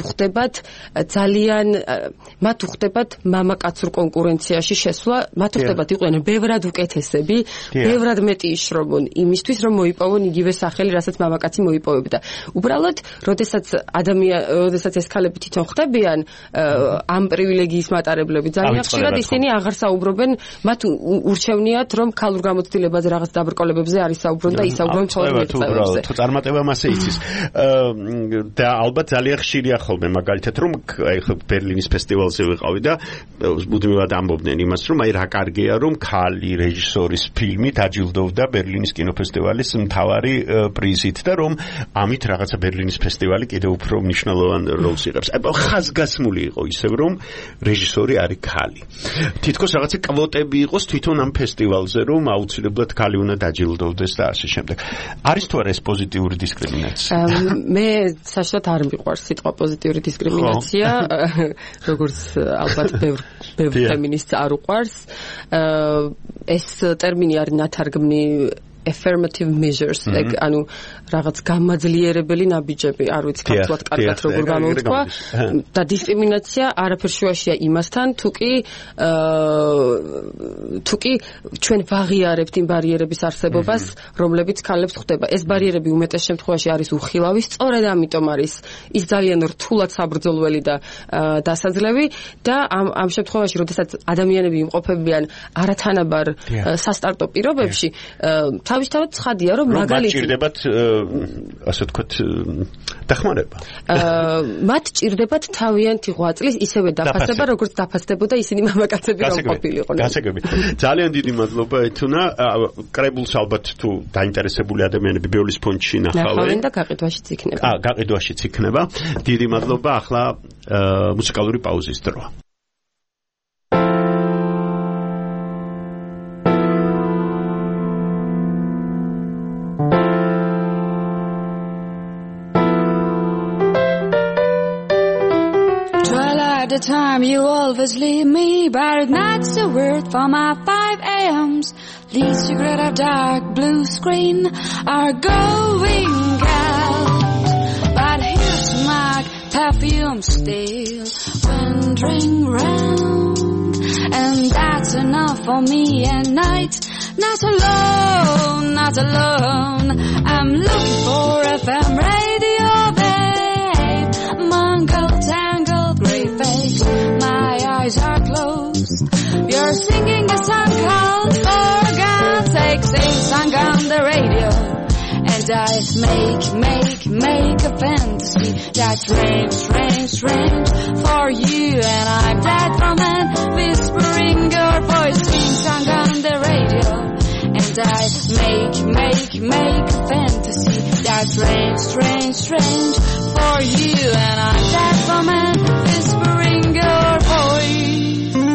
უხდებათ მამაკაცურ კონკურენციაში შესვლა, მათ უხდებათ იყვნენ ბევრად უკეთესები, ბევრად მეტი იშრობონ იმისთვის, რომ მოიპოვონ იგივე სახელი, რასაც მამაკაცი მოიპოვებდა. უბრალოდ, როდესაც ეს ქალები თვითონ ხდებიან ამ პრივილეგიის მატარებლები, ძალიან ხშირად ისინი აღარ საუბრობენ, მათ ურჩევნიათ, რომ ქალურ გამოცდილებაზე რაღაც დაბრკოლებებზე არ ისაუბრონ და ისაუბრონ მხოლოდ მიღწევებზე. თუ წარმატებამ ასე იცის. და ალბათ ძალიან ხშირია ხოლმე მაგალითად, რომ აი ბერლინის ფესტივალზე ვიყავი და მუდმივად ამბობდნენ იმას, რომ აი რა კარგია, რომ ქალი რეჟისორის ფილმი დაჯილდოვდა ბერლინის კინოფესტივალის მთავარი პრიზით და რომ ამით რაღაცა ბერლინის ფესტივალი კიდევ უფრო მნიშვნელოვან როლს იღებს. აი ხაზგასმული იყო ისევ, რომ რეჟისორი არის ქალი. თითქოს რაღაცა კვოტები იყოს თვითონ ამ ფესტივალზე, რომ აუცილებლად ქალი უნდა დაჯილდოვდეს და ასე შემდეგ. არის თუ არა ეს პოზიტიური დისკრიმინაცია? მე საშუალოდ არ მიყვარს სიტყვა პოზიტიური დისკრიმინაცია, როგორც ალბათ ბევრ ფემინისტს არ უყვარს. ეს ტერმინი არის ნათარგმნი affirmative measures, ანუ რაღაც გამაძლიერებელი ნაბიჯები, არ ვიცი ქართულად კარგად როგორ გამოვთქვა და დისკრიმინაცია არაფერ შუაშია იმასთან, თუკი ჩვენ ვაღიარებთ იმ ბარიერების არსებობას, რომლებიც ქალებს ხვდება. ეს ბარიერები უმეტეს შემთხვევაში არის უხილავი, სწორედ ამიტომ არის ის ძალიან რთულად საბრძოლველი და დასაძლევი და ამ შემთხვევაში, როდესაც ადამიანები იმყოფებიან არათანაბარ სასტარტო პირობებში, თავისთავად ცხადია, რომ მაგალითად ჭირდებათ ასე ვთქვათ დახმარება. მათ ჭირდებათ თავიანთი ღვაწლის ისევე დაფასება, როგორც დაფასდებოდა ისინი მამაკაცები რომ ყოფილიყო. გასაგები. ძალიან დიდი მადლობა ეთუნა. კრებულს ალბათ თუ დაინტერესებული ადამიანები ბეულის ფონდში ნახავენ და გაყიდვაშიც იქნება. გაყიდვაშიც იქნება. დიდი მადლობა. ახლა მუსიკალური პაუზის დროა. The time you always leave me, but at night's the word for my 5 a.m.s. Least cigarette of dark blue screen are going out, but here's my perfume still wandering round, and that's enough for me at night. Not alone, not alone. I'm looking for FM radio, babe. And I make a fantasy that's strange for you. And I'm that woman whispering your voice being sung on the radio. And I make a fantasy that's strange for you. And I'm that woman whispering your voice.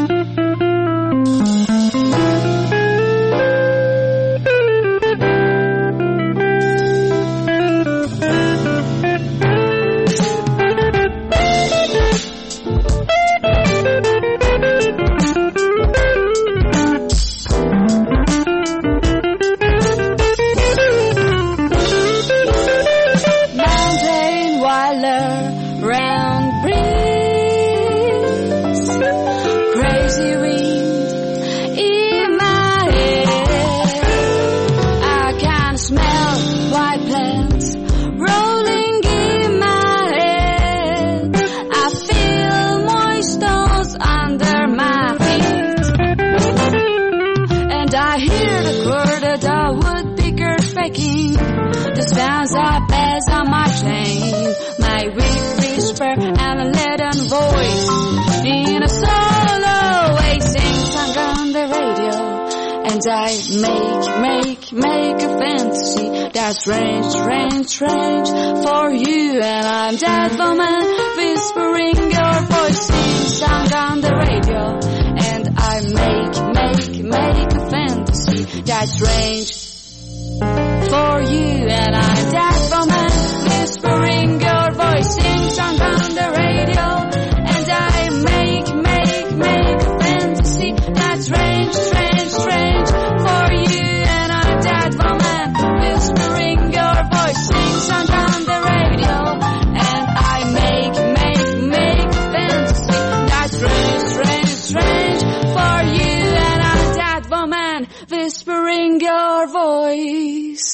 The sounds of bells on my chain, my weak whisper and a leaden voice in a solo way sings sung on the radio. And I make a fantasy that's strange for you. And I'm that woman whispering your voice sings sung on the radio. And I make a fantasy that's strange for you. And I'm that woman whispering your voice sing song on the radio. And I make a fantasy that's strange for you. And I'm that woman whispering your voice sing song on the radio. And I make a fantasy that's strange for you. And I'm that woman whispering your voice.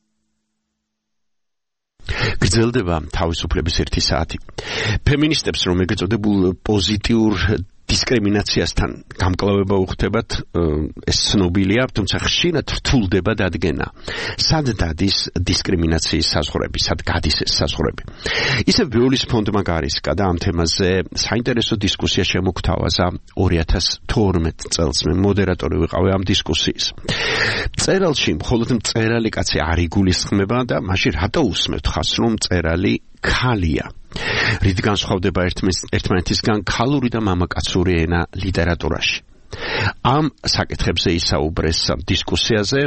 გრძელდება თავისუფლების 1 საათი. ფემინისტებს რომ ეგეწოდებულ პოზიტიურ დისკრიმინაციასთან გამკლავება უხდებათ, ეს ცნობილია, თუმცა ხშირად რთულდება დადგენა. სად დადის დისკრიმინაციის საზღვრები, სად გადის ეს საზღვრები. ისევ ბიოლის ფონდმა გარისკა და ამ თემაზე საინტერესო დისკუსია შემოგთავაზა 2012 წელს. მე მოდერატორი ვიყავი ამ დისკუსიის. წერილში მხოლოდ მწერალი კაცი არ იგულისხმება და მაშინ რატო უსმევთ ხას, რომ მწერალი ქალია? რით განსხვავდება ერთმანეთისგან ქალური და მამაკაცური ენა ლიტერატურაში? ამ საკითხებზე ისაუბრეს დისკუსიაზე,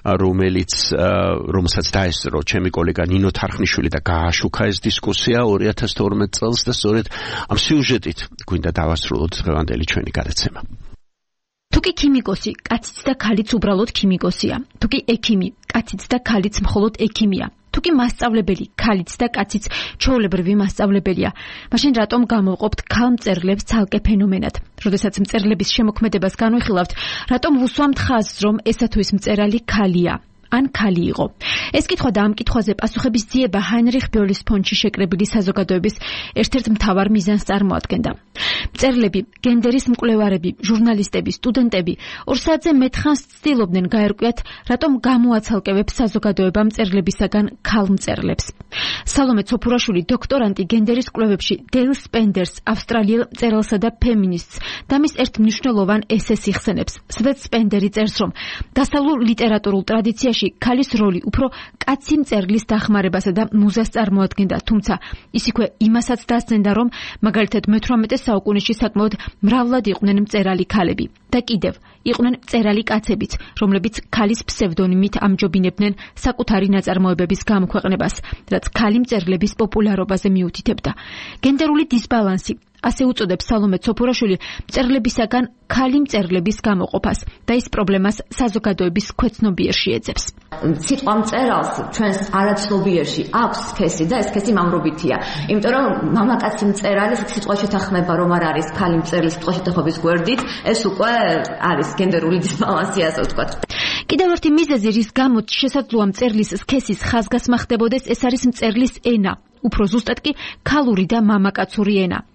რომელსაც დაესწრო ჩემი კოლეგა ნინო თარხნიშვილი და გააშუქა ეს დისკუსია 2012 წელს და სწორედ ამ სიუჟეტით გვინდა დავასრულოთ დღევანდელი ჩვენი გადაცემა. თუკი ქიმიკოსი, კაციც და ქალიც უბრალოდ ქიმიკოსია. თუკი ექიმი, კაციც და ქალიც მხოლოდ ექიმია. თუკი მასწავლებელი, ქალიც და კაციც ჩვეულებრივი მასწავლებელია, მაშინ რატომ გამოვყოფთ ქალმწერლებს ცალკე ფენომენად? როდესაც მწერლების შემოქმედებას განვიხილავთ, რატომ ვუსვამთ ხაზს, რომ ესა თუ ის მწერალი ქალია? ან ქალი იყო. ეს კითხვა და ამ კითხვაზე პასუხების ძიება ჰაინრიხ ბიოლის ფონდში შეკრებილი საზოგადოების ერთ-ერთ მთავარ მიზანს წარმოადგენდა. მწერლები, გენდერის მკვლევარები, ჟურნალისტები, სტუდენტები 2 საათზე მეტ ხანს ცდილობდნენ გაერკვიათ, რატომ გამოაცალკევებს საზოგადოება მწერლებისაგან ქალმწერლებს. სალომე ცოფურაშვილი, დოქტორანტი გენდერის კვლევებში, დეილ სპენდერს, ავსტრალიელ მწერალსა და ფემინისტს და მის ერთ მნიშვნელოვან ესეს იხსენებს, სადაც სპენდერი წერს, რომ დასავლურ ლიტერატურულ ტრადიციაში ქალის როლი უფრო კაცი მწერლის დახმარებასა და მუზას წარმოადგენდა, თუმცა ის იქვე იმასაც დასცენდა, რომ მაგალითად მე-18 საუკუნეში საკმაოდ მრავლად იყვნენ მწერალი ქალები და კიდევ იყვნენ მწერალი კაცებიც, რომლებიც ქალის ფსევდონიმით ამჯობინებდნენ საკუთარი ნაწარმოებების გამოქვეყნებას, რაც ქალი მწერლების პოპულარობაზე მიუთითებდა. გენდერული დისბალანსი, ასე უწოდებს სალომე ცოფურაშვილი, მწერლებისაგან ქალი მწერლების გამოყოფას და ის პრობლემას საზოგადოების ქვეცნობიერში ეძებს. სიტყვა მწერალს ჩვენს არაცნობიერში აქვს სქესი და ეს სქესი მამრობითია. იმიტომ რომ მამაკაცი მწერალი სიტყვა შეთანხმება რომ არ არის ქალი მწერლის სიტყვა შეთანხმების გვერდით, ეს უკვე არის გენდერული დისბალანსი, ასე ვთქვათ. კიდევ ერთი მიზეზი, რის გამოც შესაძლოა მწერლის სქესის ხაზგასმა ხდებოდეს, ეს არის მწერლის ენა. უფრო ზუსტად კი ქალური და მამაკაცური ენა.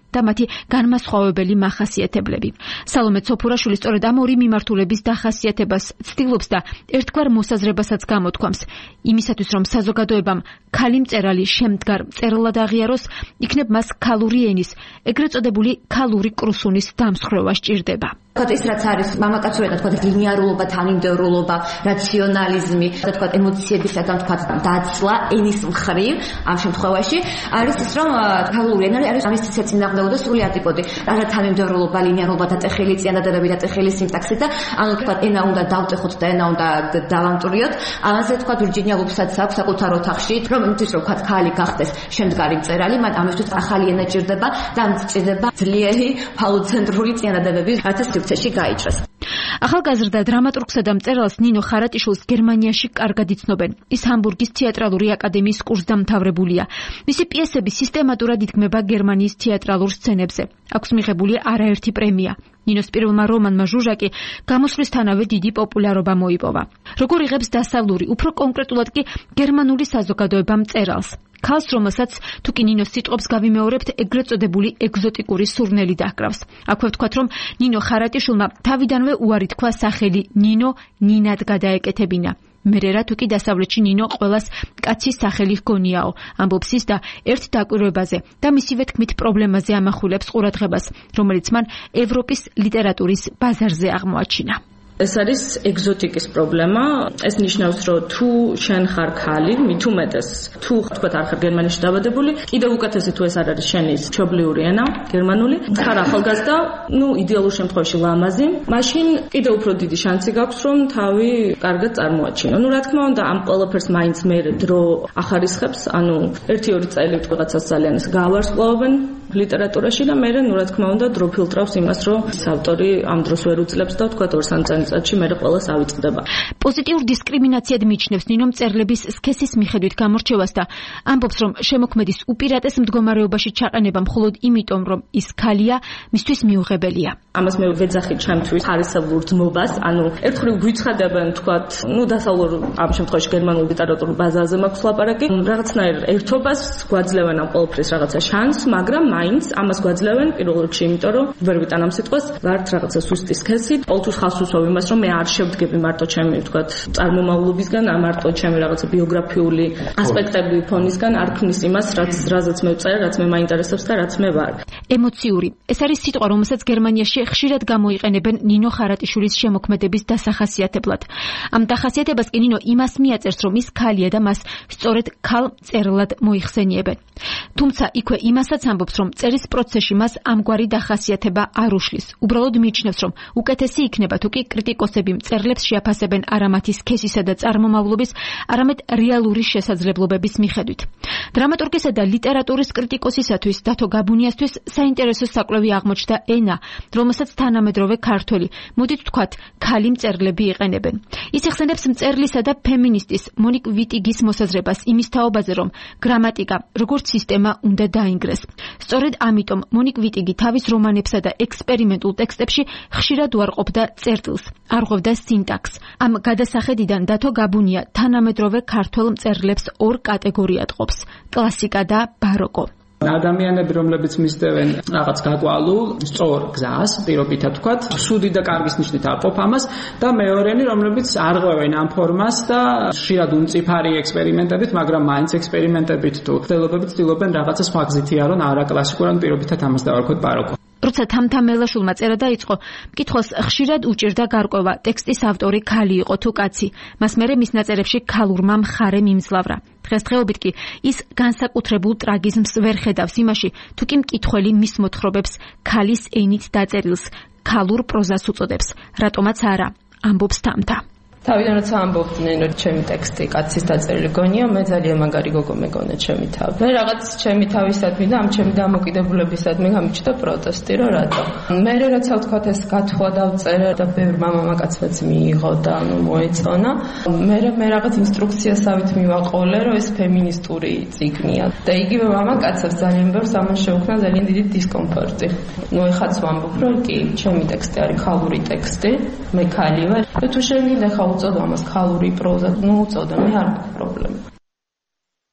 და მათი განმასხვავებელი მახასიათებლები. სალომე ცოფურაშვილი სწორედ ამ ორი მიმართულების დახასიათებას ცდილობს და ერთგვარ მოსაზრებასაც გამოთქვამს. იმისათვის, რომ საზოგადოებამ ქალი მწერალი შემდგარ მწერლად აღიაროს, იქნებ მას ქალური ენის, ეგრეთ წოდებული ქალური კრუსუნის დამსხვრევა სჭირდება. ის რაც არის მამაკაცური და თქვა ლინიარულობა, თანმიმდევრულობა, რაციონალიზმი, და თქვა ემოციებისაგან თქვა დაცლა ენის მხრივ ამ შემთხვევაში არის ის, რომ ქალური ენა არის ამის წინააღმდეგობა და სრული ანტიპოდი. არა თანმიმდევრულობა, ლინიარულობა და ტეხილი წინადადებები და ტეხილი სინტაქსი და ანუ თქვა ენა უნდა დავტეხოთ და ენა უნდა დავამტვრიოთ. ამაზე თქვა ვირჯინია ვულფსაც აქვს საკუთარ ოთახში, რომ იმისთვის რომ თქვა ქალი გახდეს შემდგარი მწერალი, მან ამისთვის ახალი ენა ჭირდება და ჭირდება ძლიერი ფალოცენტრული წინადადებები, რათა სივრცეში გაიჭრას. ახალგაზრდა დრამატურგსა და მწერალს ნინო ხარატიშვილს გერმანიაში კარგად იცნობენ. ის ჰამბურგის თეატრალური აკადემიის კურსდამთავრებულია. მისი პიესები სისტემატურად იდგმება გერმანიის თეატრალურ სცენებზე. აქვს მიღებული არაერთი პრემია. ნინოს პირველმა რომანმა ჟუჟაკი გამოსვლისთანავე დიდი პოპულარობა მოიპოვა. როგორ იღებს დასავლური, უფრო კონკრეტულად კი გერმანული საზოგადოება მწერალს? ქალს, რომელსაც თუ კი ნინოს სიტყვებს გავიმეორებთ, ეგრეთ წოდებული ეგზოტიკური სურნელი დაჰკრავს. აქვე ვთქვათ, რომ ნინო ხარატიშვილმა თავიდანვე უარი თქვა სახელი ნინო ნინად გადაეკეთებინა. მერე რა თუ კი დასავლეთში ნინო ყველას კაცის სახელი ჰგონიაო, ამბობს ის და ერთ დაკვირვებაზე და მისივე თქმით პრობლემაზე ამახვილებს ყურადღებას, რომელიც მან ევროპის ლიტერატურის ბაზარზე აღმოაჩინა. ეს არის ეგზოტიკის პრობლემა. ეს ნიშნავს, რომ თუ შენ ხარ ქალი, მით უმეტეს თუ თქვათ არ ხარ გერმანიაში დაბადებული, კიდევ უკეთესი თუ ეს არ არის შენი მშობლიური ენა, გერმანული, ხარ ახალგაზრდა, იდეალურ შემთხვევაში ლამაზი, მაშინ კიდევ უფრო დიდი შანსი გაქვს, რომ თავი კარგად წარმოაჩინო. რა თქმა უნდა, ამ ყველაფერს მაინც მერე დრო ახარისხებს, 1-2 წელი ვიღაცას ძალიან გავარსკვლავებენ ლიტერატურაში და მერე რა თქმა უნდა დრო ფილტრავს იმას, რომ ეს ავტორი ამ დროს ვერ უძლებს და თქვათ 2-3 წელიწადში მერე ყველას ავიწყდება. პოზიტიურ დისკრიმინაციად მიიჩნევს ნინო მწერლების სქესის მიხედვით გამორჩევას და ამბობს, რომ შემოქმედის უპირატეს მდგომარეობაში ჩაყენება მხოლოდ იმიტომ, რომ ის ქალია, მისთვის მიუღებელია. ამას მე ვეძახი ჩემთვის ხარისხებურ ძმობას, ერთხელ გვიცხადებენ თქვათ, დასავლურ ამ შემთხვევაში გერმანულ ლიტერატურულ ბაზაზე მაქვს ლაპარაკი, რაღაცნაირ ერთობას გვაძლევენ ამ ყველაფრის რაღაცა შანსს, მაგრამ მაინც ამას გვაძლევენ პირველ რიგში, იმიტომ რომ ვერ ვიტან ამ სიტყვას, ვართ რაღაცა სუსტი სქესით, ყოველთვის ხალხს უსვავ იმას, რომ მე არ შევდგები მარტო ჩემი თქვათ წარმომავლობისგან, მარტო ჩემი რაღაცა ბიოგრაფიული ასპექტები ფონისგან, არ ქმნის იმას, რაზეც მე ვწერე, რაც მე მაინტერესებს და რაც მე ვარ. ემოციური. ეს არის სიტყვა, რომელსაც გერმანიაში ხშირად გამოიყენებენ ნინო ხარატიშვილის შემოქმედების დასახასიათებლად. ამ დახასიათებას კი ნინო იმას მიაწერს, რომ ის ქალია და მას სწორედ ქალ მწერლად მოიხსენიებენ. თუმცა იქვე იმასაც ამბობს, რომ წერის პროცესში მას ამგვარი დახასიათება არ უშლის. უბრალოდ მიიჩნევს, რომ უკეთესი იქნება თუ კი კრიტიკოსები მწერლებს შეაფასებენ არა მათი სქესისა და წარმომავლობის, არამედ რეალური შესაძლებლობების მიხედვით. დრამატურგისა და ლიტერატურის კრიტიკოსისათვის დათო გაბუნიასთვის საინტერესო საკვლევი აღმოჩნდა ენა, რომელსაც თანამედროვე ქართველი, მოდით ვთქვათ, ქალი მწერლები იყენებენ. ის იხსენებს მწერლისა და ფემინისტის მონიკ ვიტიგის მოსაზრებას იმის თაობაზე, რომ გრამატიკა როგორც სისტემა უნდა დაინგრეს. სწორედ ამიტომ მონიკ ვიტიგი თავის რომანებსა და ექსპერიმენტულ ტექსტებში ხშირად უარყოფდა წერტილს, არღვევდა სინტაქსს. ამ გადასახედიდან დათო გაბუნია თანამედროვე ქართველ მწერლებს ორ კატეგორიად ყოფს: კლასიკა და ბაროკო. ადამიანები, რომლებიც მისდევენ რაღაც გაკვალულ, სწორ გზას, პირობითად ვთქვათ, სუდი და კარგის ნიშნით არყოფ ამას და მეორენი, რომლებიც არღვევენ ამ ფორმას და ხშირად უმწიფარი ექსპერიმენტებით, მაგრამ მაინც ექსპერიმენტებით თუ ცდილობებით ცდილობენ რაღაცა სხვა გზით იარონ, არა კლასიკურად პირობითად ამას დავარქვათ ბაროკო. როცა თამთამელაშვილმა წერა დაიწყო, მკითხველს ხშირად უჭირდა გარკვევა, ტექსტის ავტორი ქალი იყო თუ კაცი. მას მერე მის ნაწერებში ქალურმა მხარე მიმძლავრა. დღესდღეობით კი ის განსაკუთრებულ ტრაგიზმს ვერ ხედავს იმაში, თუ კი მკითხველი მის მოთხრობებს ქალის ენით დაწერილს, ქალურ პროზას უწოდებს. რატომაც არა, ამბობს თამთა. თავიდანაც ამბობთ ნენო ჩემი ტექსტი კაცის დაწერილი გონია, მე ძალიან მაგარი გოგო მეგონა ჩემი თავი. მე რაღაც ჩემი თავისადმი და ამ ჩემი დამოკიდებულებისადმი გამიჩნდა პროტესტი, რომ რატო. მე როცა ვთქვათ ეს გათხოვა დავწერე და ბევრ მამაკაცსაც მიიღო და მოეწონა. მე რაღაც ინსტრუქციასავით მივაყოლე, რომ ეს ფემინისტური წიგნია. და იგივე მამაკაცებს ძალიან ბევრს ამან შეუქმნა ძალიან დიდი დისკომფორტი. ეხაც ვამბობ, რომ კი, ჩემი ტექსტი არის ქალური ტექსტი, მე ქალი ვარ. და თუ შეგიძლია უწოდო ამას ქალური პროზა, უწოდო, მე არ მაქვს პრობლემა.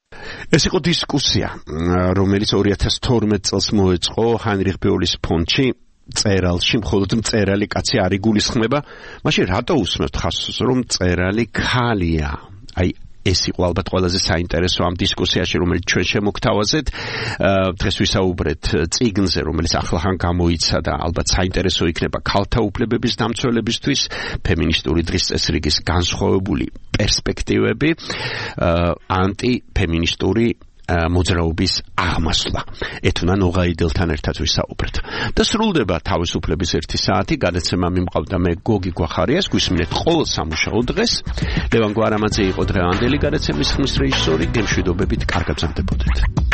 ეს იყო დისკუსია, რომელიც 2012 წელს მოეწყო ჰაინრიხ ბეულის ფონდში. წერალში მხოლოდ მწერალი კაცი არ იგულისხმება, მაშინ რატო უსმევთ ხაზს, რომ მწერალი ქალია? აი ეს იყო ალბათ ყველაზე საინტერესო ამ დისკუსიაში, რომელიც ჩვენ შემოგთავაზეთ. დღეს ვისაუბრეთ წიგნზე, რომელიც ახლახან გამოიცა და ალბათ საინტერესო იქნება ქალთა უფლებების დამცველებისთვის, ფემინისტური დღის წესრიგის განსხვავებული პერსპექტივები, ანტიფემინისტური მოძრაობის აღმასვლა. ეთუნა ნოღაიდელთან ერთად ვისაუბრეთ. და სრულდება თავისუფლების 1 საათი, გადაცემა მიმყავდა მე გოგი გვახარიას, გვისმინეთ ყოველ სამუშაო დღეს. ლევან გვარამაძე იყო დღევანდელი გადაცემის ხმის რეჟისორი, გემშვიდობებით, კარგად გრძელდებოდეთ.